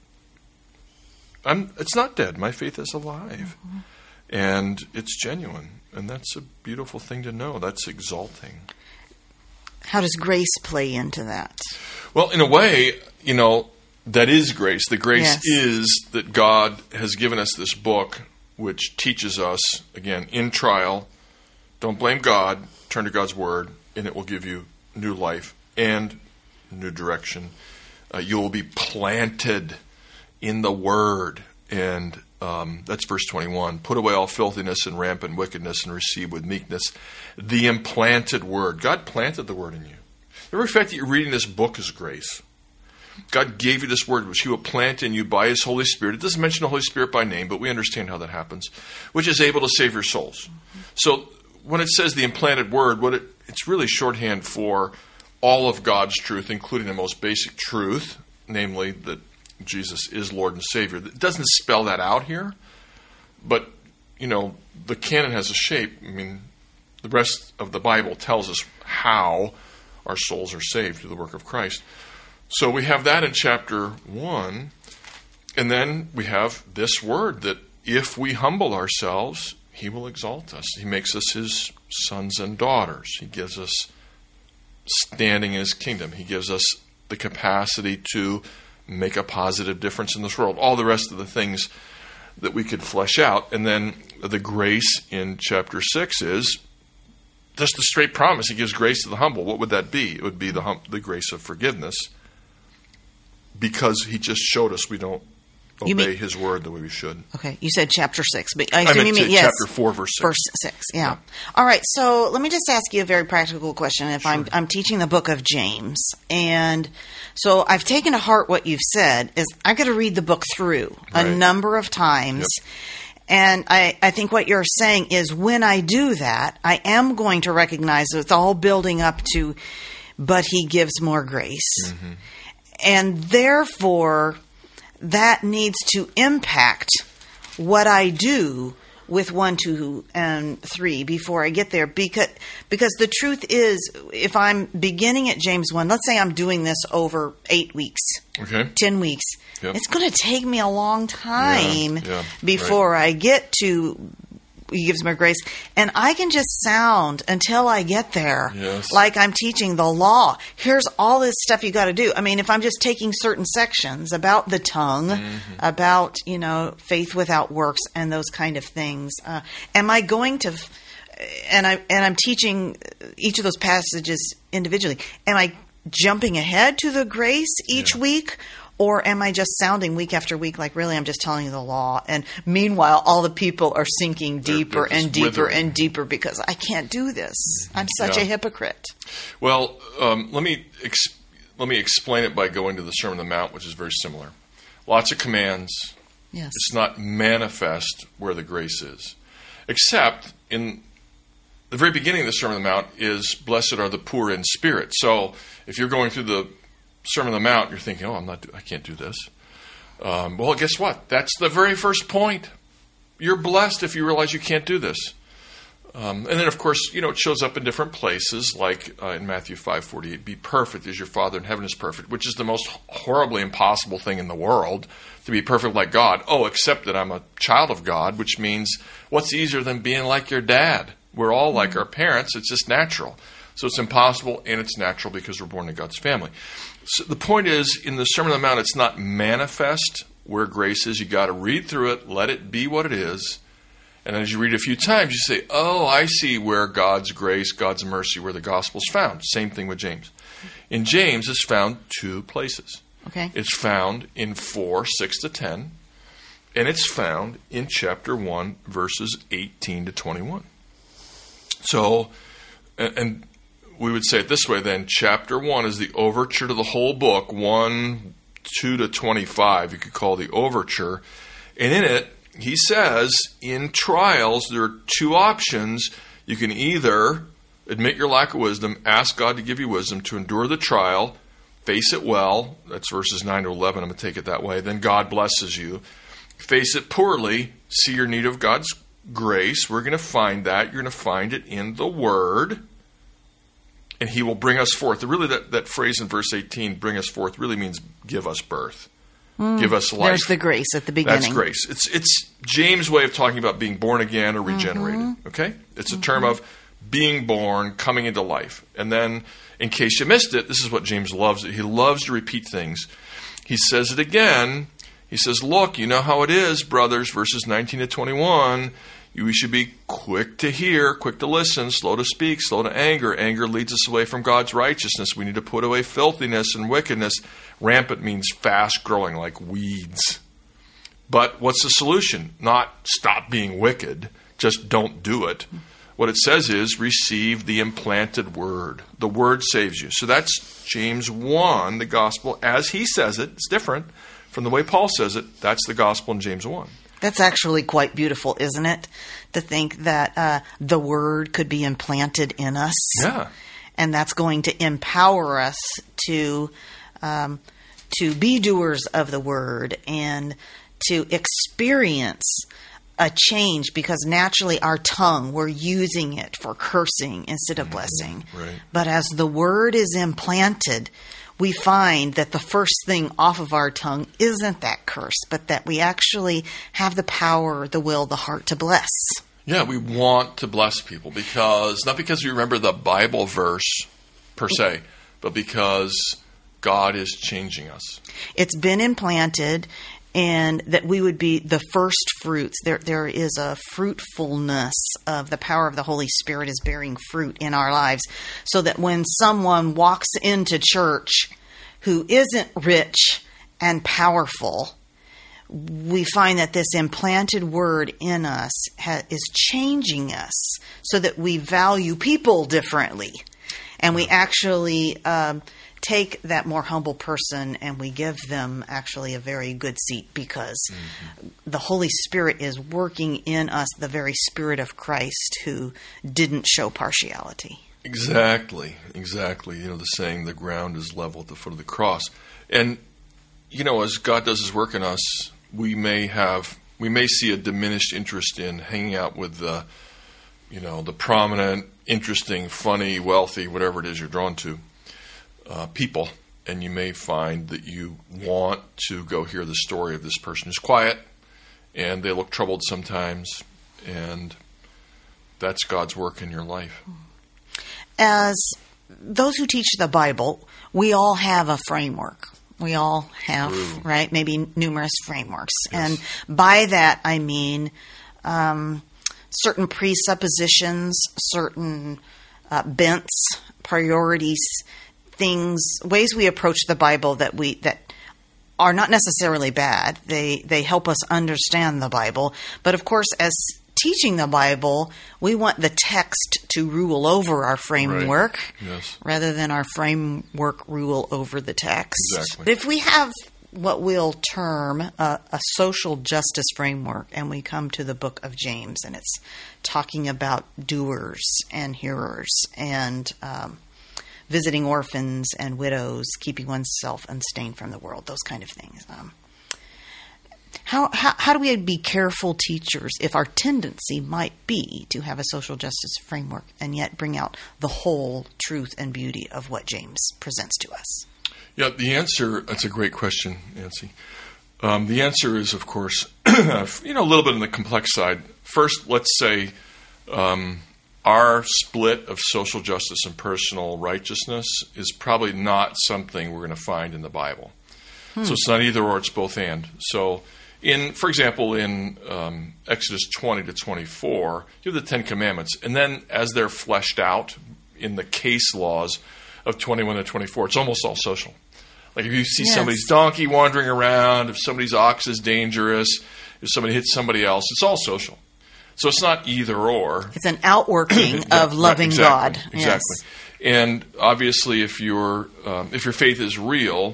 Speaker 1: I'm, it's not dead. My faith is alive. Mm-hmm. And it's genuine. And that's a beautiful thing to know. That's exalting.
Speaker 2: how does grace play into that?
Speaker 1: Well, in a way, you know, that is grace. The grace
Speaker 2: Yes.
Speaker 1: is that God has given us this book which teaches us, again, in trial, don't blame God, turn to God's Word, and it will give you new life and new direction. Uh, you will be planted in the Word. And um, that's verse twenty-one. Put away all filthiness and rampant wickedness and receive with meekness the implanted Word. God planted the Word in you. The very fact that you're reading this book is grace. God gave you this Word, which He will plant in you by His Holy Spirit. It doesn't mention the Holy Spirit by name, but we understand how that happens, which is able to save your souls. Mm-hmm. So when it says the implanted Word, what it, it's really shorthand for all of God's truth, including the most basic truth, namely that Jesus is Lord and Savior. It doesn't spell that out here, but, you know, the canon has a shape. I mean, the rest of the Bible tells us how our souls are saved through the work of Christ. So we have that in chapter one, and then we have this word that if we humble ourselves, He will exalt us. He makes us His sons and daughters. He gives us standing in His kingdom. He gives us the capacity to make a positive difference in this world. All the rest of the things that we could flesh out. And then the grace in chapter six is just the straight promise. He gives grace to the humble. What would that be? It would be the hum- the grace of forgiveness, because He just showed us we don't
Speaker 2: You
Speaker 1: obey
Speaker 2: mean-
Speaker 1: His word the way we should.
Speaker 2: Okay, you said chapter six, but I
Speaker 1: I
Speaker 2: assume
Speaker 1: meant
Speaker 2: you mean
Speaker 1: to
Speaker 2: yes,
Speaker 1: chapter four, verse six.
Speaker 2: verse six. Yeah. All right. So let me just ask you a very practical question. If I'm I'm teaching the book of James, and so I've taken to heart what you've said, is I got to read the book through a
Speaker 1: Right.
Speaker 2: number of times.
Speaker 1: Yep.
Speaker 2: And I, I think what you're saying is when I do that, I am going to recognize that it's all building up to, but He gives more grace.
Speaker 1: Mm-hmm.
Speaker 2: And therefore, that needs to impact what I do with one, two, and three before I get there. Because, because the truth is, if I'm beginning at James one, let's say I'm doing this over eight weeks,
Speaker 1: Okay.
Speaker 2: ten weeks,
Speaker 1: Yep.
Speaker 2: it's going to take me a long time
Speaker 1: Yeah, yeah,
Speaker 2: before I get to He gives more grace. And I can just sound until I get there
Speaker 1: Yes.
Speaker 2: like I'm teaching the law. Here's all this stuff you got to do. I mean, if I'm just taking certain sections about the tongue,
Speaker 1: Mm-hmm.
Speaker 2: about, you know, faith without works and those kind of things, uh, am I going to, and, I, and I'm teaching each of those passages individually, am I jumping ahead to the grace each
Speaker 1: Yeah.
Speaker 2: week? Or am I just sounding week after week like, really, I'm just telling you the law? And meanwhile, all the people are sinking
Speaker 1: They're-
Speaker 2: deeper
Speaker 1: they're just
Speaker 2: and deeper
Speaker 1: withering.
Speaker 2: and deeper because I can't do this. I'm such
Speaker 1: Yeah.
Speaker 2: a hypocrite.
Speaker 1: Well, um, let me ex- let me explain it by going to the Sermon on the Mount, which is very similar. Lots of commands.
Speaker 2: Yes.
Speaker 1: It's not manifest where the grace is, except in the very beginning of the Sermon on the Mount is blessed are the poor in spirit. So if you're going through the Sermon on the Mount, you're thinking, oh, I'm not, I can't do this. Um, well, guess what? That's the very first point. You're blessed if you realize you can't do this. Um, and then, of course, you know, it shows up in different places, like uh, in Matthew five forty-eight, be perfect as your Father in heaven is perfect, which is the most horribly impossible thing in the world, to be perfect like God. Oh, except that I'm a child of God, which means what's easier than being like your dad? We're all like our parents. It's just natural. So it's impossible and it's natural because we're born in God's family. So the point is, in the Sermon on the Mount, it's not manifest where grace is. You got to read through it, let it be what it is. And as you read it a few times, you say, oh, I see where God's grace, God's mercy, where the gospel's found. Same thing with James. In James, it's found two places.
Speaker 2: Okay.
Speaker 1: It's found in four, six to ten, and it's found in chapter one, verses eighteen to twenty-one. So, and, and we would say it this way then, chapter one is the overture to the whole book, one, two to twenty-five, you could call the overture. And in it, he says, in trials, there are two options. You can either admit your lack of wisdom, ask God to give you wisdom to endure the trial, face it well. That's verses nine to eleven. I'm going to take it that way. Then God blesses you. Face it poorly. See your need of God's grace. We're going to find that. You're going to find it in the Word. And He will bring us forth. Really, that, that phrase in verse eighteen, bring us forth, really means give us birth. Give us life.
Speaker 2: There's the grace at the beginning.
Speaker 1: That's grace. It's it's James' way of talking about being born again or regenerated.
Speaker 2: Mm-hmm.
Speaker 1: Okay? It's a term of being born, coming into life. And then, in case you missed it, this is what James loves. He loves to repeat things. He says it again. He says, look, you know how it is, brothers, verses nineteen to twenty-one. We should be quick to hear, quick to listen, slow to speak, slow to anger. Anger leads us away from God's righteousness. We need to put away filthiness and wickedness. Rampant means fast growing, like weeds. But what's the solution? Not stop being wicked, just don't do it. What it says is receive the implanted word. The word saves you. So that's James one, the gospel, as he says it. It's different from the way Paul says it. That's the gospel in James one.
Speaker 2: That's actually quite beautiful, isn't it? To think that uh, the word could be implanted in us.
Speaker 1: Yeah.
Speaker 2: And that's going to empower us to um, to be doers of the word and to experience a change, because naturally our tongue, we're using it for cursing instead of blessing.
Speaker 1: Right.
Speaker 2: But as the word is implanted, we find that the first thing off of our tongue isn't that curse, but that we actually have the power, the will, the heart to bless.
Speaker 1: Yeah, we want to bless people because, not because we remember the Bible verse per se, but because God is changing us.
Speaker 2: It's been implanted, and that we would be the first fruits. There, there is a fruitfulness of the power of the Holy Spirit is bearing fruit in our lives, so that when someone walks into church who isn't rich and powerful, we find that this implanted word in us ha- is changing us so that we value people differently. And we actually um, take that more humble person and we give them actually a very good seat, because mm-hmm. the Holy Spirit is working in us, the very Spirit of Christ who didn't show partiality.
Speaker 1: Exactly, exactly. You know, the saying, the ground is level at the foot of the cross. And, you know, as God does his work in us, we may have, we may see a diminished interest in hanging out with the, you know, the prominent, interesting, funny, wealthy, whatever it is you're drawn to, uh, people. And you may find that you want to go hear the story of this person who's quiet and they look troubled sometimes. And that's God's work in your life.
Speaker 2: As those who teach the Bible, we all have a framework. We all have, True. right, maybe numerous frameworks. Yes. And by that, I mean um, certain presuppositions, certain uh, bents, priorities, things, ways we approach the Bible that we that are not necessarily bad. They they help us understand the Bible. But of course, as teaching the Bible, we want the text to rule over our framework,
Speaker 1: right. Yes.
Speaker 2: rather than our framework rule over the text.
Speaker 1: Exactly.
Speaker 2: If we have what we'll term a, a social justice framework, and we come to the book of James, and it's talking about doers and hearers, and um, visiting orphans and widows, keeping oneself unstained from the world, those kind of things. Um, How, how how do we be careful teachers if our tendency might be to have a social justice framework and yet bring out the whole truth and beauty of what James presents to us?
Speaker 1: Yeah, the answer, that's a great question, Nancy. Um, the answer is, of course, you know, a little bit on the complex side. First, let's say um, our split of social justice and personal righteousness is probably not something we're going to find in the Bible. Hmm. So it's not either or, it's both and. So In, for example, in um, Exodus twenty to twenty-four, you have the Ten Commandments, and then as they're fleshed out in the case laws of twenty-one to twenty-four, it's almost all social. Like if you see yes. somebody's donkey wandering around, if somebody's ox is dangerous, if somebody hits somebody else, it's all social. So it's not either or.
Speaker 2: It's an outworking yeah, of loving
Speaker 1: right, exactly,
Speaker 2: God.
Speaker 1: Exactly.
Speaker 2: Yes.
Speaker 1: And obviously, if your um, if your faith is real,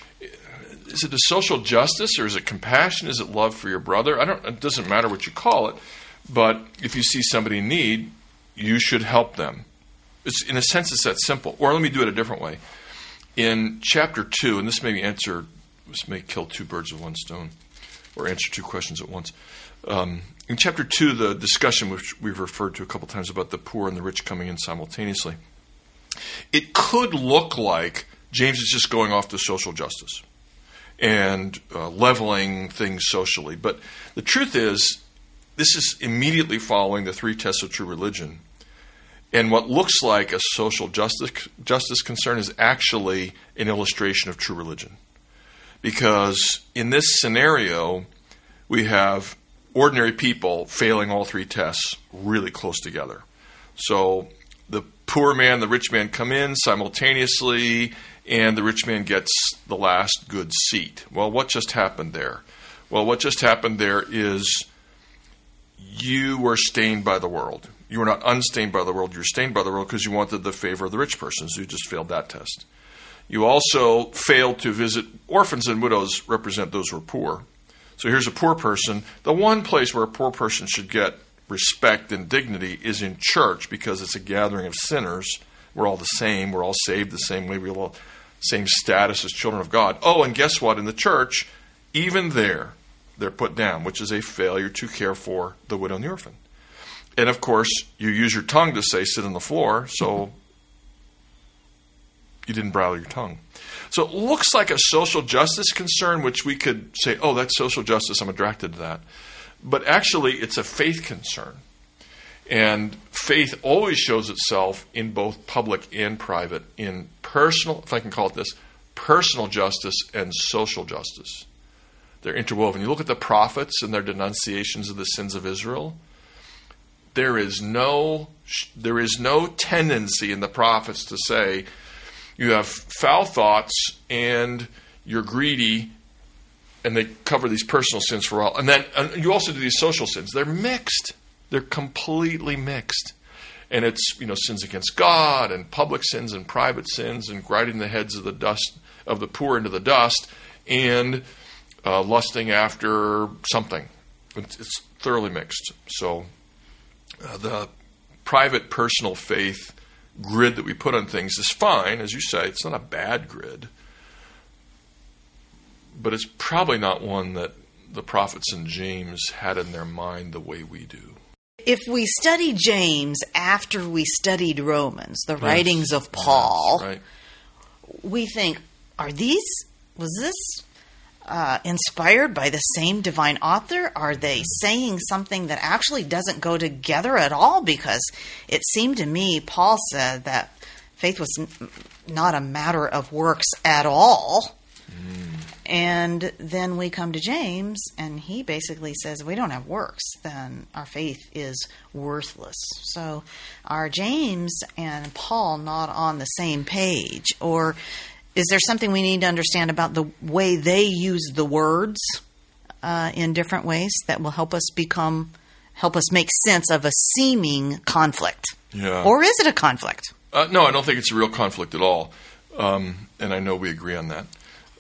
Speaker 1: is it a social justice, or is it compassion? Is it love for your brother? I don't. It doesn't matter what you call it, but if you see somebody in need, you should help them. It's, in a sense, it's that simple. Or let me do it a different way. In chapter two, and this may answer, this may kill two birds with one stone, or answer two questions at once. Um, in chapter two, the discussion which we've referred to a couple times about the poor and the rich coming in simultaneously, it could look like James is just going off to social justice and uh, leveling things socially. But the truth is, this is immediately following the three tests of true religion. And what looks like a social justice justice concern is actually an illustration of true religion. Because in this scenario, we have ordinary people failing all three tests really close together. So the poor man, the rich man come in simultaneously, and the rich man gets the last good seat. Well, what just happened there? Well, what just happened there is you were stained by the world. You were not unstained by the world. You were stained by the world because you wanted the favor of the rich person, so you just failed that test. You also failed to visit orphans, and widows represent those who are poor. So here's a poor person. The one place where a poor person should get respect and dignity is in church, because it's a gathering of sinners. We're all the same. We're all saved the same way. We're all the same status as children of God. Oh, and guess what? In the church, even there, they're put down, which is a failure to care for the widow and the orphan. And of course, you use your tongue to say, sit on the floor, so you didn't bridle your tongue. So it looks like a social justice concern, which we could say, oh, that's social justice, I'm attracted to that. But actually, it's a faith concern. And faith always shows itself in both public and private, in personal, if I can call it this, personal justice and social justice. They're interwoven. You look at the prophets and their denunciations of the sins of Israel. There is no, there is no tendency in the prophets to say, you have foul thoughts and you're greedy, and they cover these personal sins for all. And then and you also do these social sins. They're mixed. They're completely mixed. And it's, you know, sins against God and public sins and private sins and grinding the heads of the dust of the poor into the dust and uh, lusting after something. It's, it's thoroughly mixed. So uh, the private personal faith grid that we put on things is fine, as you say. It's not a bad grid. But it's probably not one that the prophets and James had in their mind the way we do.
Speaker 2: If we study James after we studied Romans, the yes. writings of Paul,
Speaker 1: yes, right.
Speaker 2: we think, are these, was this uh, inspired by the same divine author? Are they saying something that actually doesn't go together at all? Because it seemed to me, Paul said that faith was n- not a matter of works at all. Mm. And then we come to James, and he basically says, if we don't have works, then our faith is worthless. So are James and Paul not on the same page? Or is there something we need to understand about the way they use the words uh, in different ways that will help us become, help us make sense of a seeming conflict?
Speaker 1: Yeah.
Speaker 2: Or is it a conflict?
Speaker 1: Uh, no, I don't think it's a real conflict at all. Um, and I know we agree on that.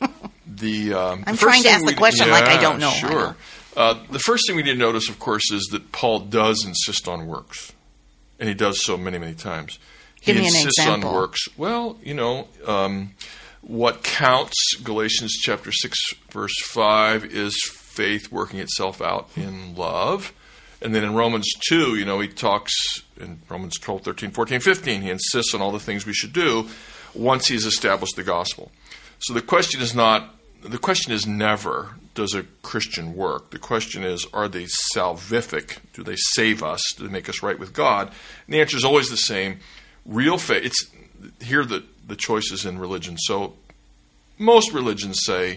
Speaker 1: The, um,
Speaker 2: I'm
Speaker 1: the
Speaker 2: trying to ask the
Speaker 1: we,
Speaker 2: question
Speaker 1: yeah,
Speaker 2: like I don't know.
Speaker 1: Sure. Uh, the first thing we need to notice, of course, is that Paul does insist on works. And he does so many, many times.
Speaker 2: Give
Speaker 1: he
Speaker 2: me an
Speaker 1: insists
Speaker 2: example.
Speaker 1: on works. Well, you know, um, what counts, Galatians chapter six, verse five, is faith working itself out in love. And then in Romans two, you know, he talks, in Romans twelve, thirteen, fourteen, fifteen, he insists on all the things we should do once he's established the gospel. So the question is not, the question is never, does a Christian work? The question is, are they salvific? Do they save us? Do they make us right with God? And the answer is always the same. Real faith, it's, here the, the choice is in religion. So most religions say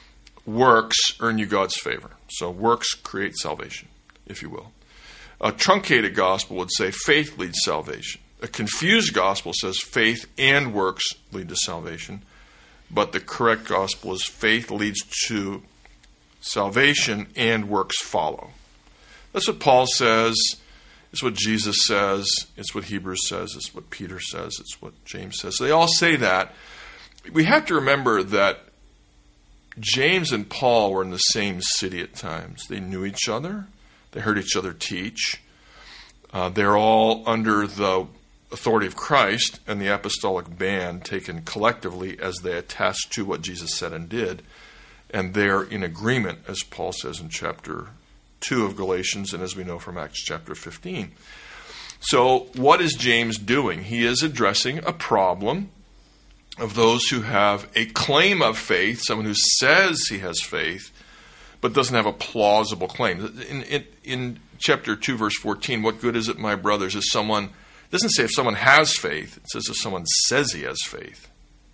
Speaker 1: works earn you God's favor. So works create salvation, if you will. A truncated gospel would say faith leads salvation. A confused gospel says faith and works lead to salvation. But the correct gospel is faith leads to salvation and works follow. That's what Paul says. It's what Jesus says. It's what Hebrews says. It's what Peter says. It's what James says. They all say that. We have to remember that James and Paul were in the same city at times. They knew each other. They heard each other teach. Uh, they're all under the authority of Christ and the apostolic band taken collectively as they attest to what Jesus said and did. And they're in agreement, as Paul says in chapter two of Galatians, and as we know from Acts chapter fifteen. So what is James doing? He is addressing a problem of those who have a claim of faith, someone who says he has faith, but doesn't have a plausible claim. In, in, in chapter two, verse fourteen, what good is it, my brothers, if someone It doesn't say if someone has faith. It says if someone says he has faith.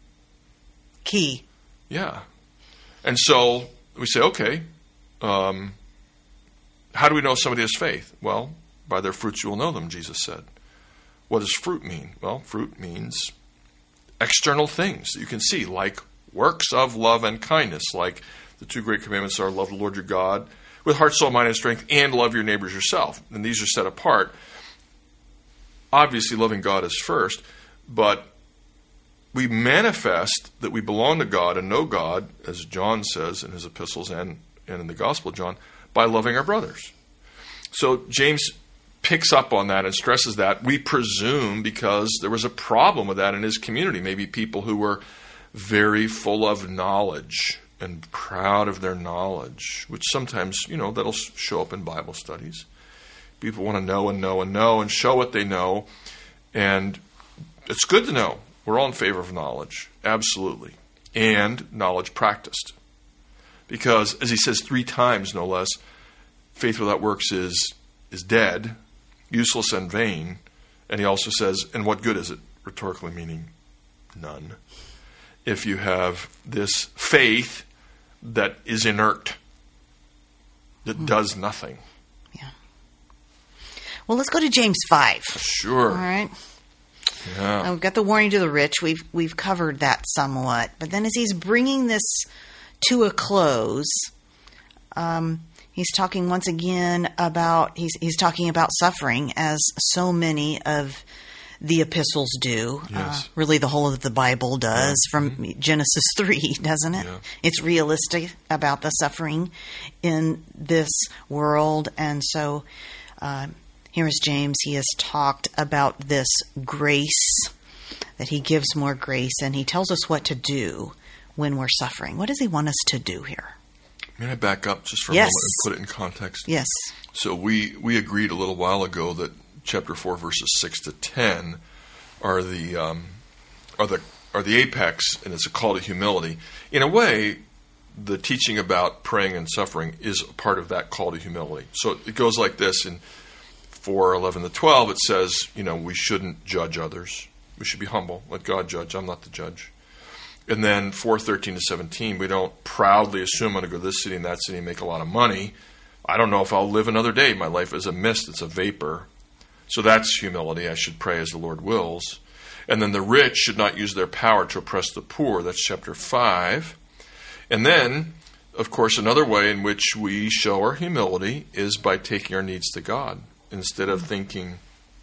Speaker 2: Key.
Speaker 1: Yeah. And so we say, okay, um, how do we know if somebody has faith? Well, by their fruits you will know them, Jesus said. What does fruit mean? Well, fruit means external things that you can see, like works of love and kindness, like the two great commandments are love the Lord your God with heart, soul, mind, and strength, and love your neighbors yourself. And these are set apart. Obviously, loving God is first, but we manifest that we belong to God and know God, as John says in his epistles and, and in the Gospel of John, by loving our brothers. So James picks up on that and stresses that. We presume because there was a problem with that in his community. Maybe people who were very full of knowledge and proud of their knowledge, which sometimes, you know, that'll show up in Bible studies. People want to know and know and know and show what they know. And it's good to know. We're all in favor of knowledge, absolutely. And knowledge practiced. Because, as he says three times, no less, faith without works is is dead, useless and vain. And he also says, and what good is it? Rhetorically meaning none. If you have this faith that is inert, that mm. does nothing.
Speaker 2: Yeah. Well, let's go to James five.
Speaker 1: Sure.
Speaker 2: All right.
Speaker 1: Yeah.
Speaker 2: Now, we've got the warning to the rich. We've we've covered that somewhat. But then as he's bringing this to a close, um, he's talking once again about, he's he's talking about suffering, as so many of the epistles do.
Speaker 1: Yes.
Speaker 2: Uh, really, the whole of the Bible does,
Speaker 1: yeah.
Speaker 2: from
Speaker 1: mm-hmm.
Speaker 2: Genesis three, doesn't it?
Speaker 1: Yeah.
Speaker 2: It's realistic about the suffering in this world. And so uh, here is James. He has talked about this grace, that he gives more grace, and he tells us what to do when we're suffering. What does he want us to do here?
Speaker 1: May I back up just for a
Speaker 2: yes.
Speaker 1: moment and put it in context?
Speaker 2: Yes.
Speaker 1: So we, we agreed a little while ago that chapter four, verses six to ten are the um, are the are the apex, and it's a call to humility. In a way, the teaching about praying and suffering is a part of that call to humility. So it goes like this in four eleven to twelve. It says, you know, we shouldn't judge others. We should be humble. Let God judge. I'm not the judge. And then four thirteen to seventeen, we don't proudly assume I'm going to go to this city and that city and make a lot of money. I don't know if I'll live another day. My life is a mist. It's a vapor. So that's humility. I should pray as the Lord wills. And then the rich should not use their power to oppress the poor. That's chapter five. And then, of course, another way in which we show our humility is by taking our needs to God. Instead of thinking,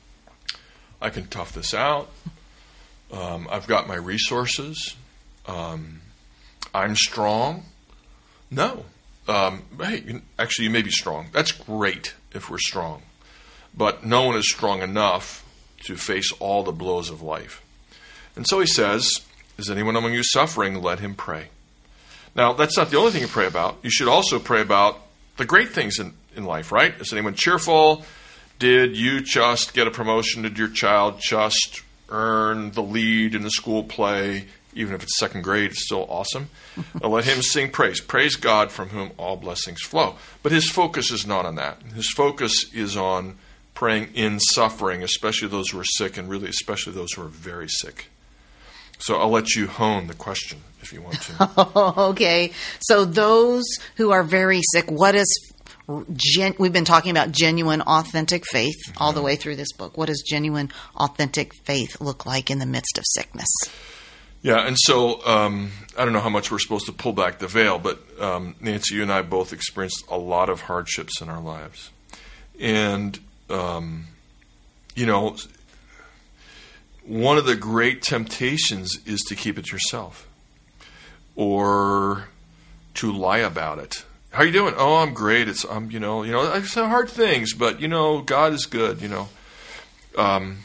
Speaker 1: I can tough this out. Um, I've got my resources. Um, I'm strong. No. Um, hey, actually, you may be strong. That's great if we're strong. But no one is strong enough to face all the blows of life. And so he says, is anyone among you suffering? Let him pray. Now, that's not the only thing you pray about. You should also pray about the great things in, in life, right? Is anyone cheerful? Did you just get a promotion? Did your child just earn the lead in the school play? Even if it's second grade, it's still awesome. Let him sing praise. Praise God from whom all blessings flow. But his focus is not on that. His focus is on praying in suffering, especially those who are sick, and really especially those who are very sick. So I'll let you hone the question if you want to.
Speaker 2: Okay. So those who are very sick, what is gen- we've been talking about genuine, authentic faith mm-hmm. all the way through this book. What does genuine, authentic faith look like in the midst of sickness?
Speaker 1: Yeah, and so um, I don't know how much we're supposed to pull back the veil, but um, Nancy, you and I both experienced a lot of hardships in our lives. And, um, you know, one of the great temptations is to keep it yourself or to lie about it. How are you doing? Oh, I'm great. It's, I'm, you know, you know, I've some hard things, but, you know, God is good, you know. Um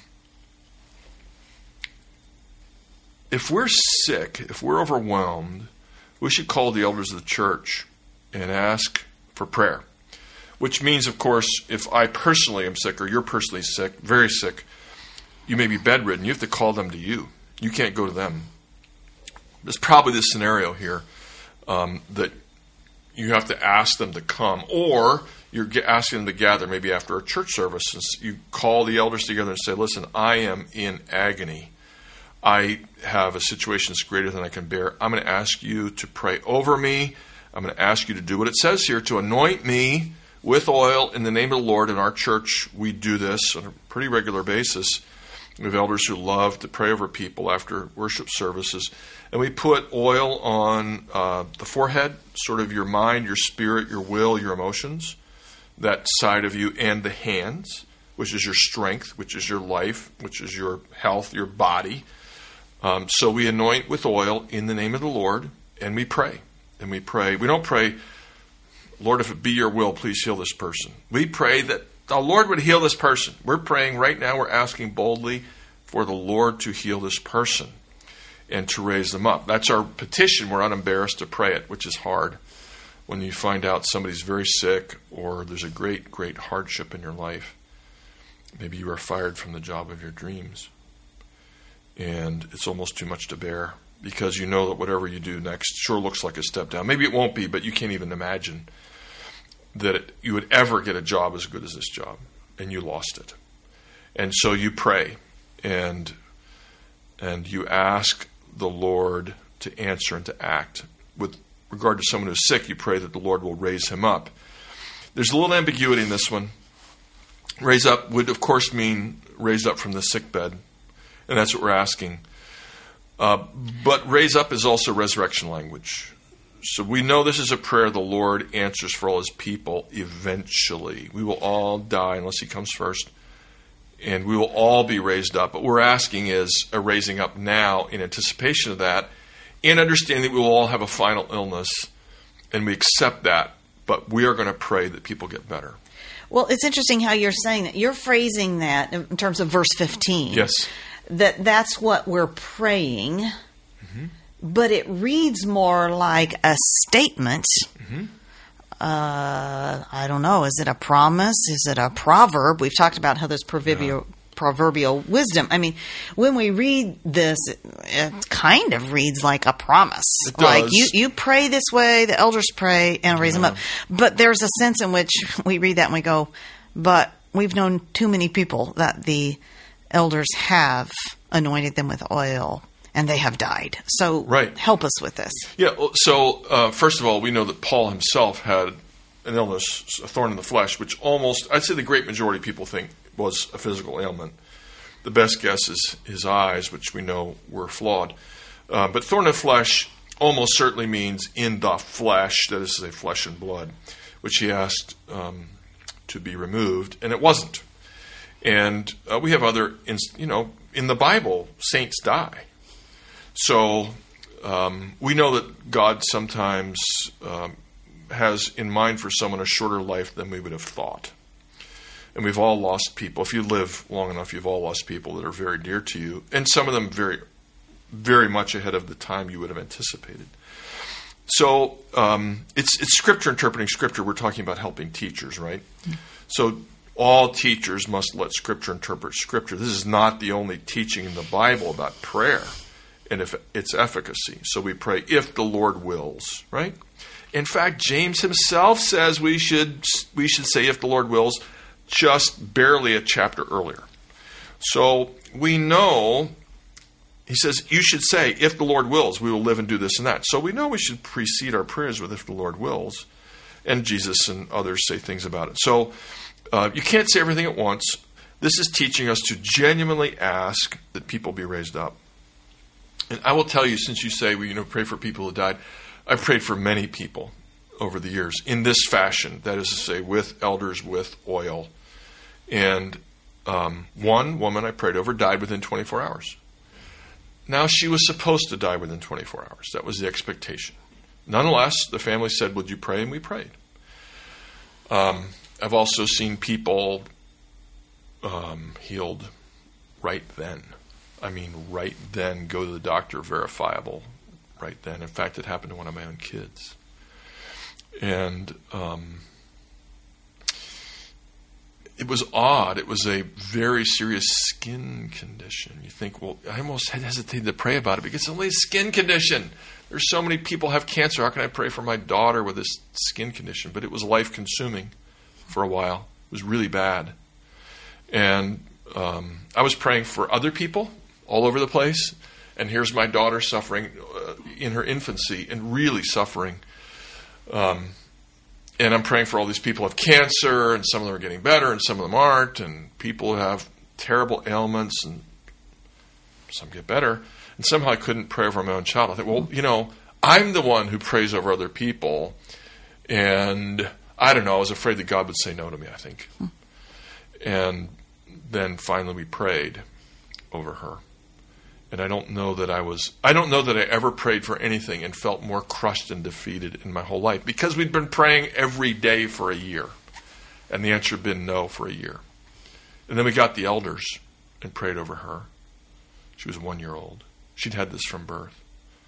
Speaker 1: If we're sick, if we're overwhelmed, we should call the elders of the church and ask for prayer. Which means, of course, if I personally am sick or you're personally sick, very sick, you may be bedridden. You have to call them to you. You can't go to them. There's probably this scenario here um, that you have to ask them to come, or you're asking them to gather maybe after a church service. And you call the elders together and say, listen, I am in agony. I have a situation that's greater than I can bear. I'm going to ask you to pray over me. I'm going to ask you to do what it says here, to anoint me with oil in the name of the Lord. In our church, we do this on a pretty regular basis. We have elders who love to pray over people after worship services. And we put oil on uh, the forehead, sort of your mind, your spirit, your will, your emotions, that side of you, and the hands, which is your strength, which is your life, which is your health, your body. Um, so we anoint with oil in the name of the Lord, and we pray. And we pray. We don't pray, Lord, if it be your will, please heal this person. We pray that the Lord would heal this person. We're praying right now, we're asking boldly for the Lord to heal this person and to raise them up. That's our petition. We're unembarrassed to pray it, which is hard when you find out somebody's very sick or there's a great, great hardship in your life. Maybe you are fired from the job of your dreams, and it's almost too much to bear because you know that whatever you do next sure looks like a step down. Maybe it won't be, but you can't even imagine that it, you would ever get a job as good as this job, and you lost it. And so you pray, and and you ask the Lord to answer and to act. With regard to someone who's sick, you pray that the Lord will raise him up. There's a little ambiguity in this one. Raise up would, of course, mean raise up from the sick bed, and that's what we're asking. Uh, but raise up is also resurrection language. So we know this is a prayer the Lord answers for all his people eventually. We will all die unless he comes first, and we will all be raised up. But what we're asking is a raising up now in anticipation of that, and understanding that we will all have a final illness, and we accept that, but we are going to pray that people get better.
Speaker 2: Well, it's interesting how you're saying that. You're phrasing that in terms of verse fifteen.
Speaker 1: Yes.
Speaker 2: That that's what we're praying, mm-hmm. but it reads more like a statement. Mm-hmm. Uh, I don't know. Is it a promise? Is it a proverb? We've talked about how there's proverbial, yeah. proverbial wisdom. I mean, when we read this, it, it kind of reads like a promise.
Speaker 1: It does.
Speaker 2: Like you, you pray this way, the elders pray and raise yeah. them up. But there's a sense in which we read that and we go, but we've known too many people that the elders have anointed them with oil, and they have died. So
Speaker 1: right.
Speaker 2: help us with this.
Speaker 1: Yeah, so uh, first of all, we know that Paul himself had an illness, a thorn in the flesh, which almost, I'd say the great majority of people think was a physical ailment. The best guess is his eyes, which we know were flawed. Uh, but thorn in the flesh almost certainly means in the flesh, that is to say flesh and blood, which he asked um, to be removed, and it wasn't. And uh, we have other, you know, in the Bible, saints die. So um, we know that God sometimes um, has in mind for someone a shorter life than we would have thought. And we've all lost people. If you live long enough, you've all lost people that are very dear to you. And some of them very, very much ahead of the time you would have anticipated. So um, it's, it's Scripture interpreting Scripture. We're talking about helping teachers, right? Mm-hmm. So all teachers must let Scripture interpret Scripture. This is not the only teaching in the Bible about prayer and if its efficacy. So we pray if the Lord wills, right? In fact, James himself says we should we should say if the Lord wills just barely a chapter earlier. So we know, he says, you should say if the Lord wills, we will live and do this and that. So we know we should precede our prayers with if the Lord wills. And Jesus and others say things about it. So Uh, you can't say everything at once. This is teaching us to genuinely ask that people be raised up. And I will tell you, since you say, well, you know, pray for people who died, I've prayed for many people over the years in this fashion. That is to say, with elders, with oil. And um, one woman I prayed over died within twenty-four hours. Now, she was supposed to die within twenty-four hours. That was the expectation. Nonetheless, the family said, would you pray? And we prayed. Um... I've also seen people um, healed right then. I mean, right then, go to the doctor, verifiable right then. In fact, it happened to one of my own kids. And um, it was odd. It was a very serious skin condition. You think, well, I almost hesitated to pray about it because it's only a skin condition. There's so many people have cancer. How can I pray for my daughter with this skin condition? But it was life-consuming for a while. It was really bad. And um, I was praying for other people all over the place. And here's my daughter suffering uh, in her infancy and really suffering. Um, and I'm praying for all these people who have cancer, and some of them are getting better, and some of them aren't. And people who have terrible ailments, and some get better. And somehow I couldn't pray over my own child. I thought, well, you know, I'm the one who prays over other people. And I don't know, I was afraid that God would say no to me, I think. Hmm. And then finally we prayed over her. And I don't know that I was, I don't know that I ever prayed for anything and felt more crushed and defeated in my whole life, because we'd been praying every day for a year. And the answer had been no for a year. And then we got the elders and prayed over her. She was one year old. She'd had this from birth.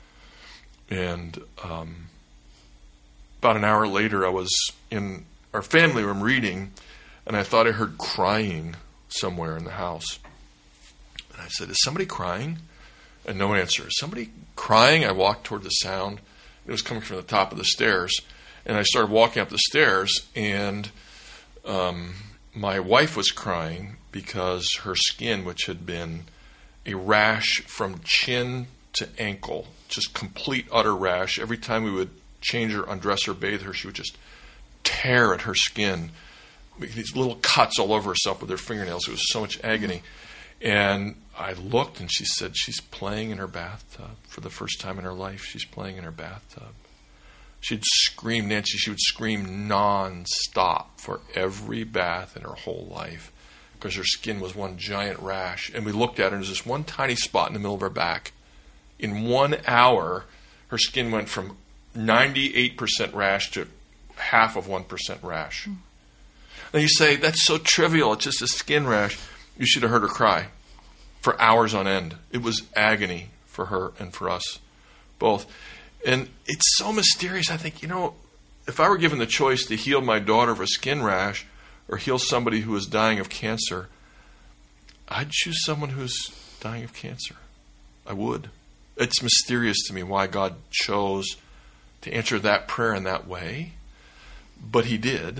Speaker 1: And um, about an hour later, I was in our family room reading, and I thought I heard crying somewhere in the house. And I said, is somebody crying? And no answer. Is somebody crying? I walked toward the sound. It was coming from the top of the stairs. And I started walking up the stairs, and um, my wife was crying because her skin, which had been a rash from chin to ankle, just complete, utter rash. Every time we would change her, undress her, bathe her, she would just tear at her skin. These little cuts all over herself with her fingernails. It was so much agony. And I looked, and she said she's playing in her bathtub. For the first time in her life, she's playing in her bathtub. She'd scream, Nancy, she would scream non-stop for every bath in her whole life, because her skin was one giant rash. And we looked at her, and there was this one tiny spot in the middle of her back. In one hour, her skin went from ninety-eight percent rash to half of one percent rash. Mm. And you say, that's so trivial, it's just a skin rash. You should have heard her cry for hours on end. It was agony for her and for us both. And it's so mysterious. I think, you know, if I were given the choice to heal my daughter of a skin rash or heal somebody who is dying of cancer, I'd choose someone who's dying of cancer. I would. It's mysterious to me why God chose to answer that prayer in that way, but He did,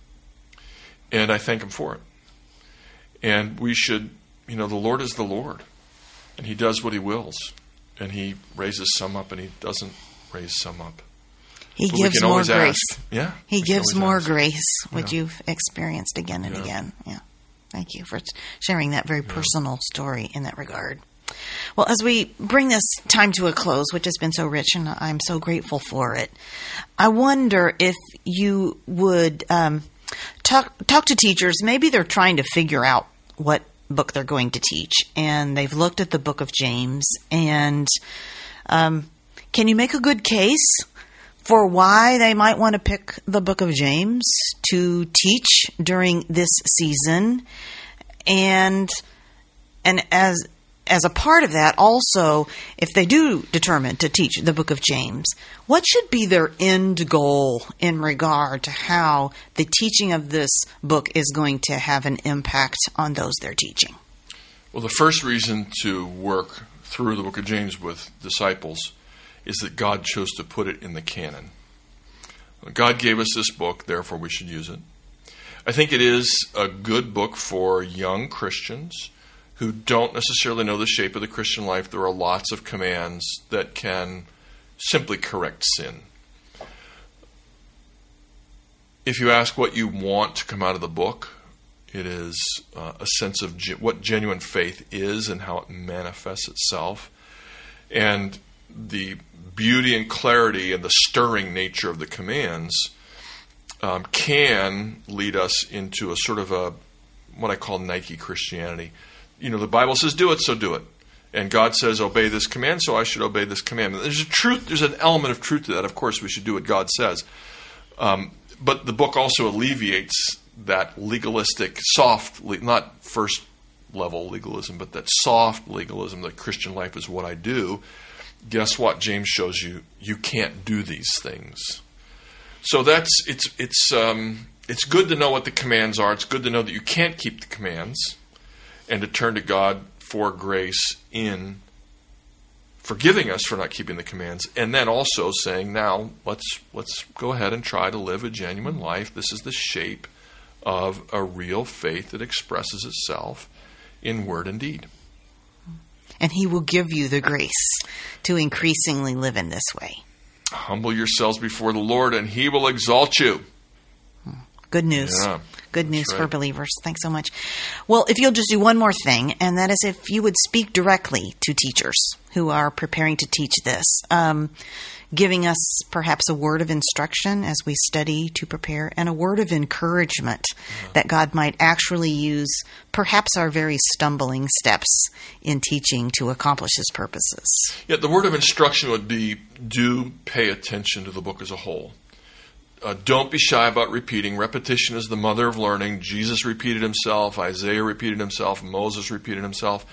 Speaker 1: and I thank Him for it. And we should, you know, the Lord is the Lord, and He does what He wills, and He raises some up, and He doesn't raise some up.
Speaker 2: He but gives more grace.
Speaker 1: Ask. Yeah,
Speaker 2: He gives more
Speaker 1: ask.
Speaker 2: grace, which
Speaker 1: yeah.
Speaker 2: you've experienced again and
Speaker 1: yeah.
Speaker 2: again. Yeah, thank you for sharing that very yeah. personal story in that regard. Well, as we bring this time to a close, which has been so rich, and I'm so grateful for it, I wonder if you would um, talk talk to teachers. Maybe they're trying to figure out what book they're going to teach, and they've looked at the book of James, and um, can you make a good case for why they might want to pick the book of James to teach during this season? And and as as a part of that, also, if they do determine to teach the book of James, what should be their end goal in regard to how the teaching of this book is going to have an impact on those they're teaching?
Speaker 1: Well, the first reason to work through the book of James with disciples is that God chose to put it in the canon. God gave us this book, therefore we should use it. I think it is a good book for young Christians who don't necessarily know the shape of the Christian life. There are lots of commands that can simply correct sin. If you ask what you want to come out of the book, it is uh, a sense of ge- what genuine faith is and how it manifests itself, and the beauty and clarity and the stirring nature of the commands um, can lead us into a sort of a what I call Nike Christianity. You know, the Bible says do it, so do it. And God says obey this command, so I should obey this command. There's a truth, there's an element of truth to that. Of course, we should do what God says. Um, but the book also alleviates that legalistic, soft, not first level legalism, but that soft legalism that Christian life is what I do. Guess what? James shows you you can't do these things. So that's it's it's um, it's good to know what the commands are. It's good to know that you can't keep the commands, and to turn to God for grace in forgiving us for not keeping the commands, and then also saying, now let's let's go ahead and try to live a genuine life. This is the shape of a real faith that expresses itself in word and deed.
Speaker 2: And He will give you the grace to increasingly live in this way.
Speaker 1: Humble yourselves before the Lord, and He will exalt you.
Speaker 2: Good news.
Speaker 1: Yeah,
Speaker 2: Good news
Speaker 1: right.
Speaker 2: for believers. Thanks so much. Well, if you'll just do one more thing, and that is if you would speak directly to teachers who are preparing to teach this, um, giving us perhaps a word of instruction as we study to prepare, and a word of encouragement yeah. that God might actually use perhaps our very stumbling steps in teaching to accomplish His purposes.
Speaker 1: Yeah, the word of instruction would be, do pay attention to the book as a whole. Uh, don't be shy about repeating. Repetition is the mother of learning. Jesus repeated himself. Isaiah repeated himself. Moses repeated himself.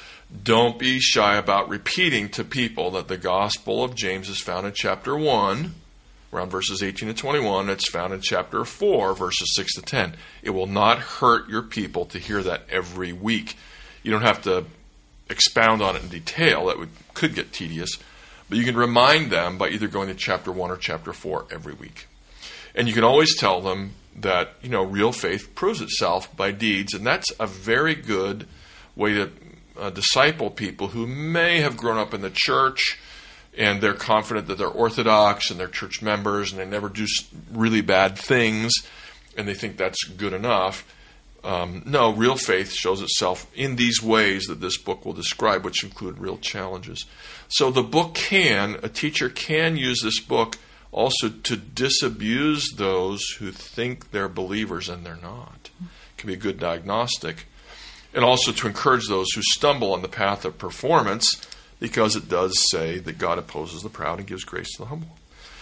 Speaker 1: Don't be shy about repeating to people that the Gospel of James is found in chapter one, around verses eighteen to twenty-one. It's found in chapter four, verses six to ten. It will not hurt your people to hear that every week. You don't have to expound on it in detail. That would could get tedious. But you can remind them by either going to chapter one or chapter four every week. And you can always tell them that, you know, real faith proves itself by deeds. And that's a very good way to uh, disciple people who may have grown up in the church and they're confident that they're Orthodox and they're church members and they never do really bad things and they think that's good enough. Um, no, real faith shows itself in these ways that this book will describe, which include real challenges. So the book can, a teacher can use this book also to disabuse those who think they're believers and they're not. It can be a good diagnostic. And also to encourage those who stumble on the path of performance, because it does say that God opposes the proud and gives grace to the humble.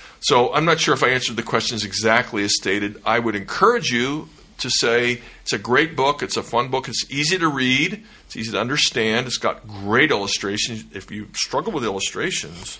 Speaker 1: So I'm not sure if I answered the questions exactly as stated. I would encourage you to say it's a great book, it's a fun book, it's easy to read, it's easy to understand, it's got great illustrations. If you struggle with illustrations,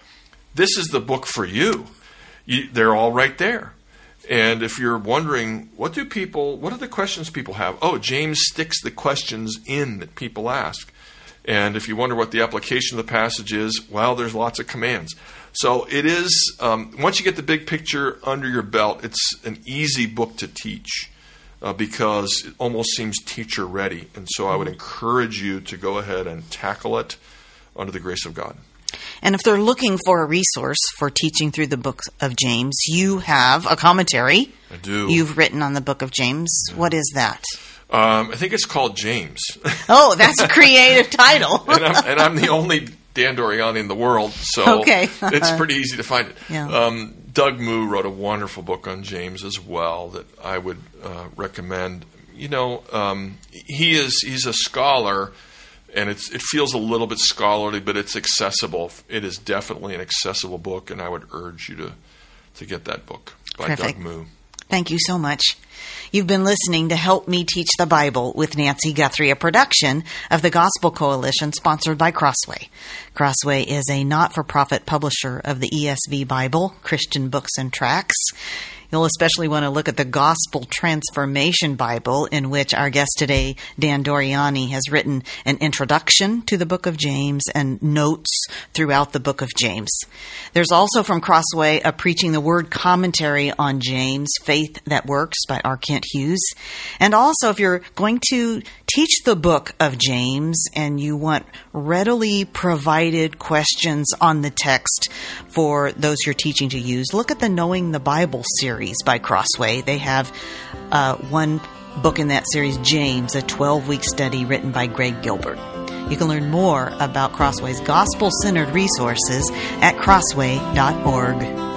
Speaker 1: this is the book for you. You, they're all right there. And if you're wondering, what do people, what are the questions people have? Oh, James sticks the questions in that people ask. And if you wonder what the application of the passage is, well, there's lots of commands. So it is, um, once you get the big picture under your belt, it's an easy book to teach uh, because it almost seems teacher ready. And so I would encourage you to go ahead and tackle it under the grace of God.
Speaker 2: And if they're looking for a resource for teaching through the book of James, you have a commentary.
Speaker 1: I do.
Speaker 2: You've written on the book of James. Yeah. What is that?
Speaker 1: Um, I think it's called James.
Speaker 2: Oh, that's a creative title.
Speaker 1: and, I'm, and I'm the only Dan Doriani in the world, so
Speaker 2: okay.
Speaker 1: It's pretty easy to find it.
Speaker 2: Yeah.
Speaker 1: Um, Doug Moo wrote a wonderful book on James as well that I would uh, recommend. You know, um, he is he's a scholar. And it's, it feels a little bit scholarly, but it's accessible. It is definitely an accessible book, and I would urge you to, to get that book by
Speaker 2: Perfect.
Speaker 1: Doug Moo.
Speaker 2: Thank you so much. You've been listening to Help Me Teach the Bible with Nancy Guthrie, a production of the Gospel Coalition sponsored by Crossway. Crossway is a not-for-profit publisher of the E S V Bible, Christian Books and Tracts. You'll especially want to look at the Gospel Transformation Bible, in which our guest today, Dan Doriani, has written an introduction to the book of James and notes throughout the book of James. There's also from Crossway a Preaching the Word commentary on James, Faith That Works by R. Kent Hughes. And also, if you're going to teach the book of James and you want readily provided questions on the text for those you're teaching to use, look at the Knowing the Bible series by Crossway. They have uh, one book in that series, James, a twelve-week study written by Greg Gilbert. You can learn more about Crossway's gospel-centered resources at crossway dot org.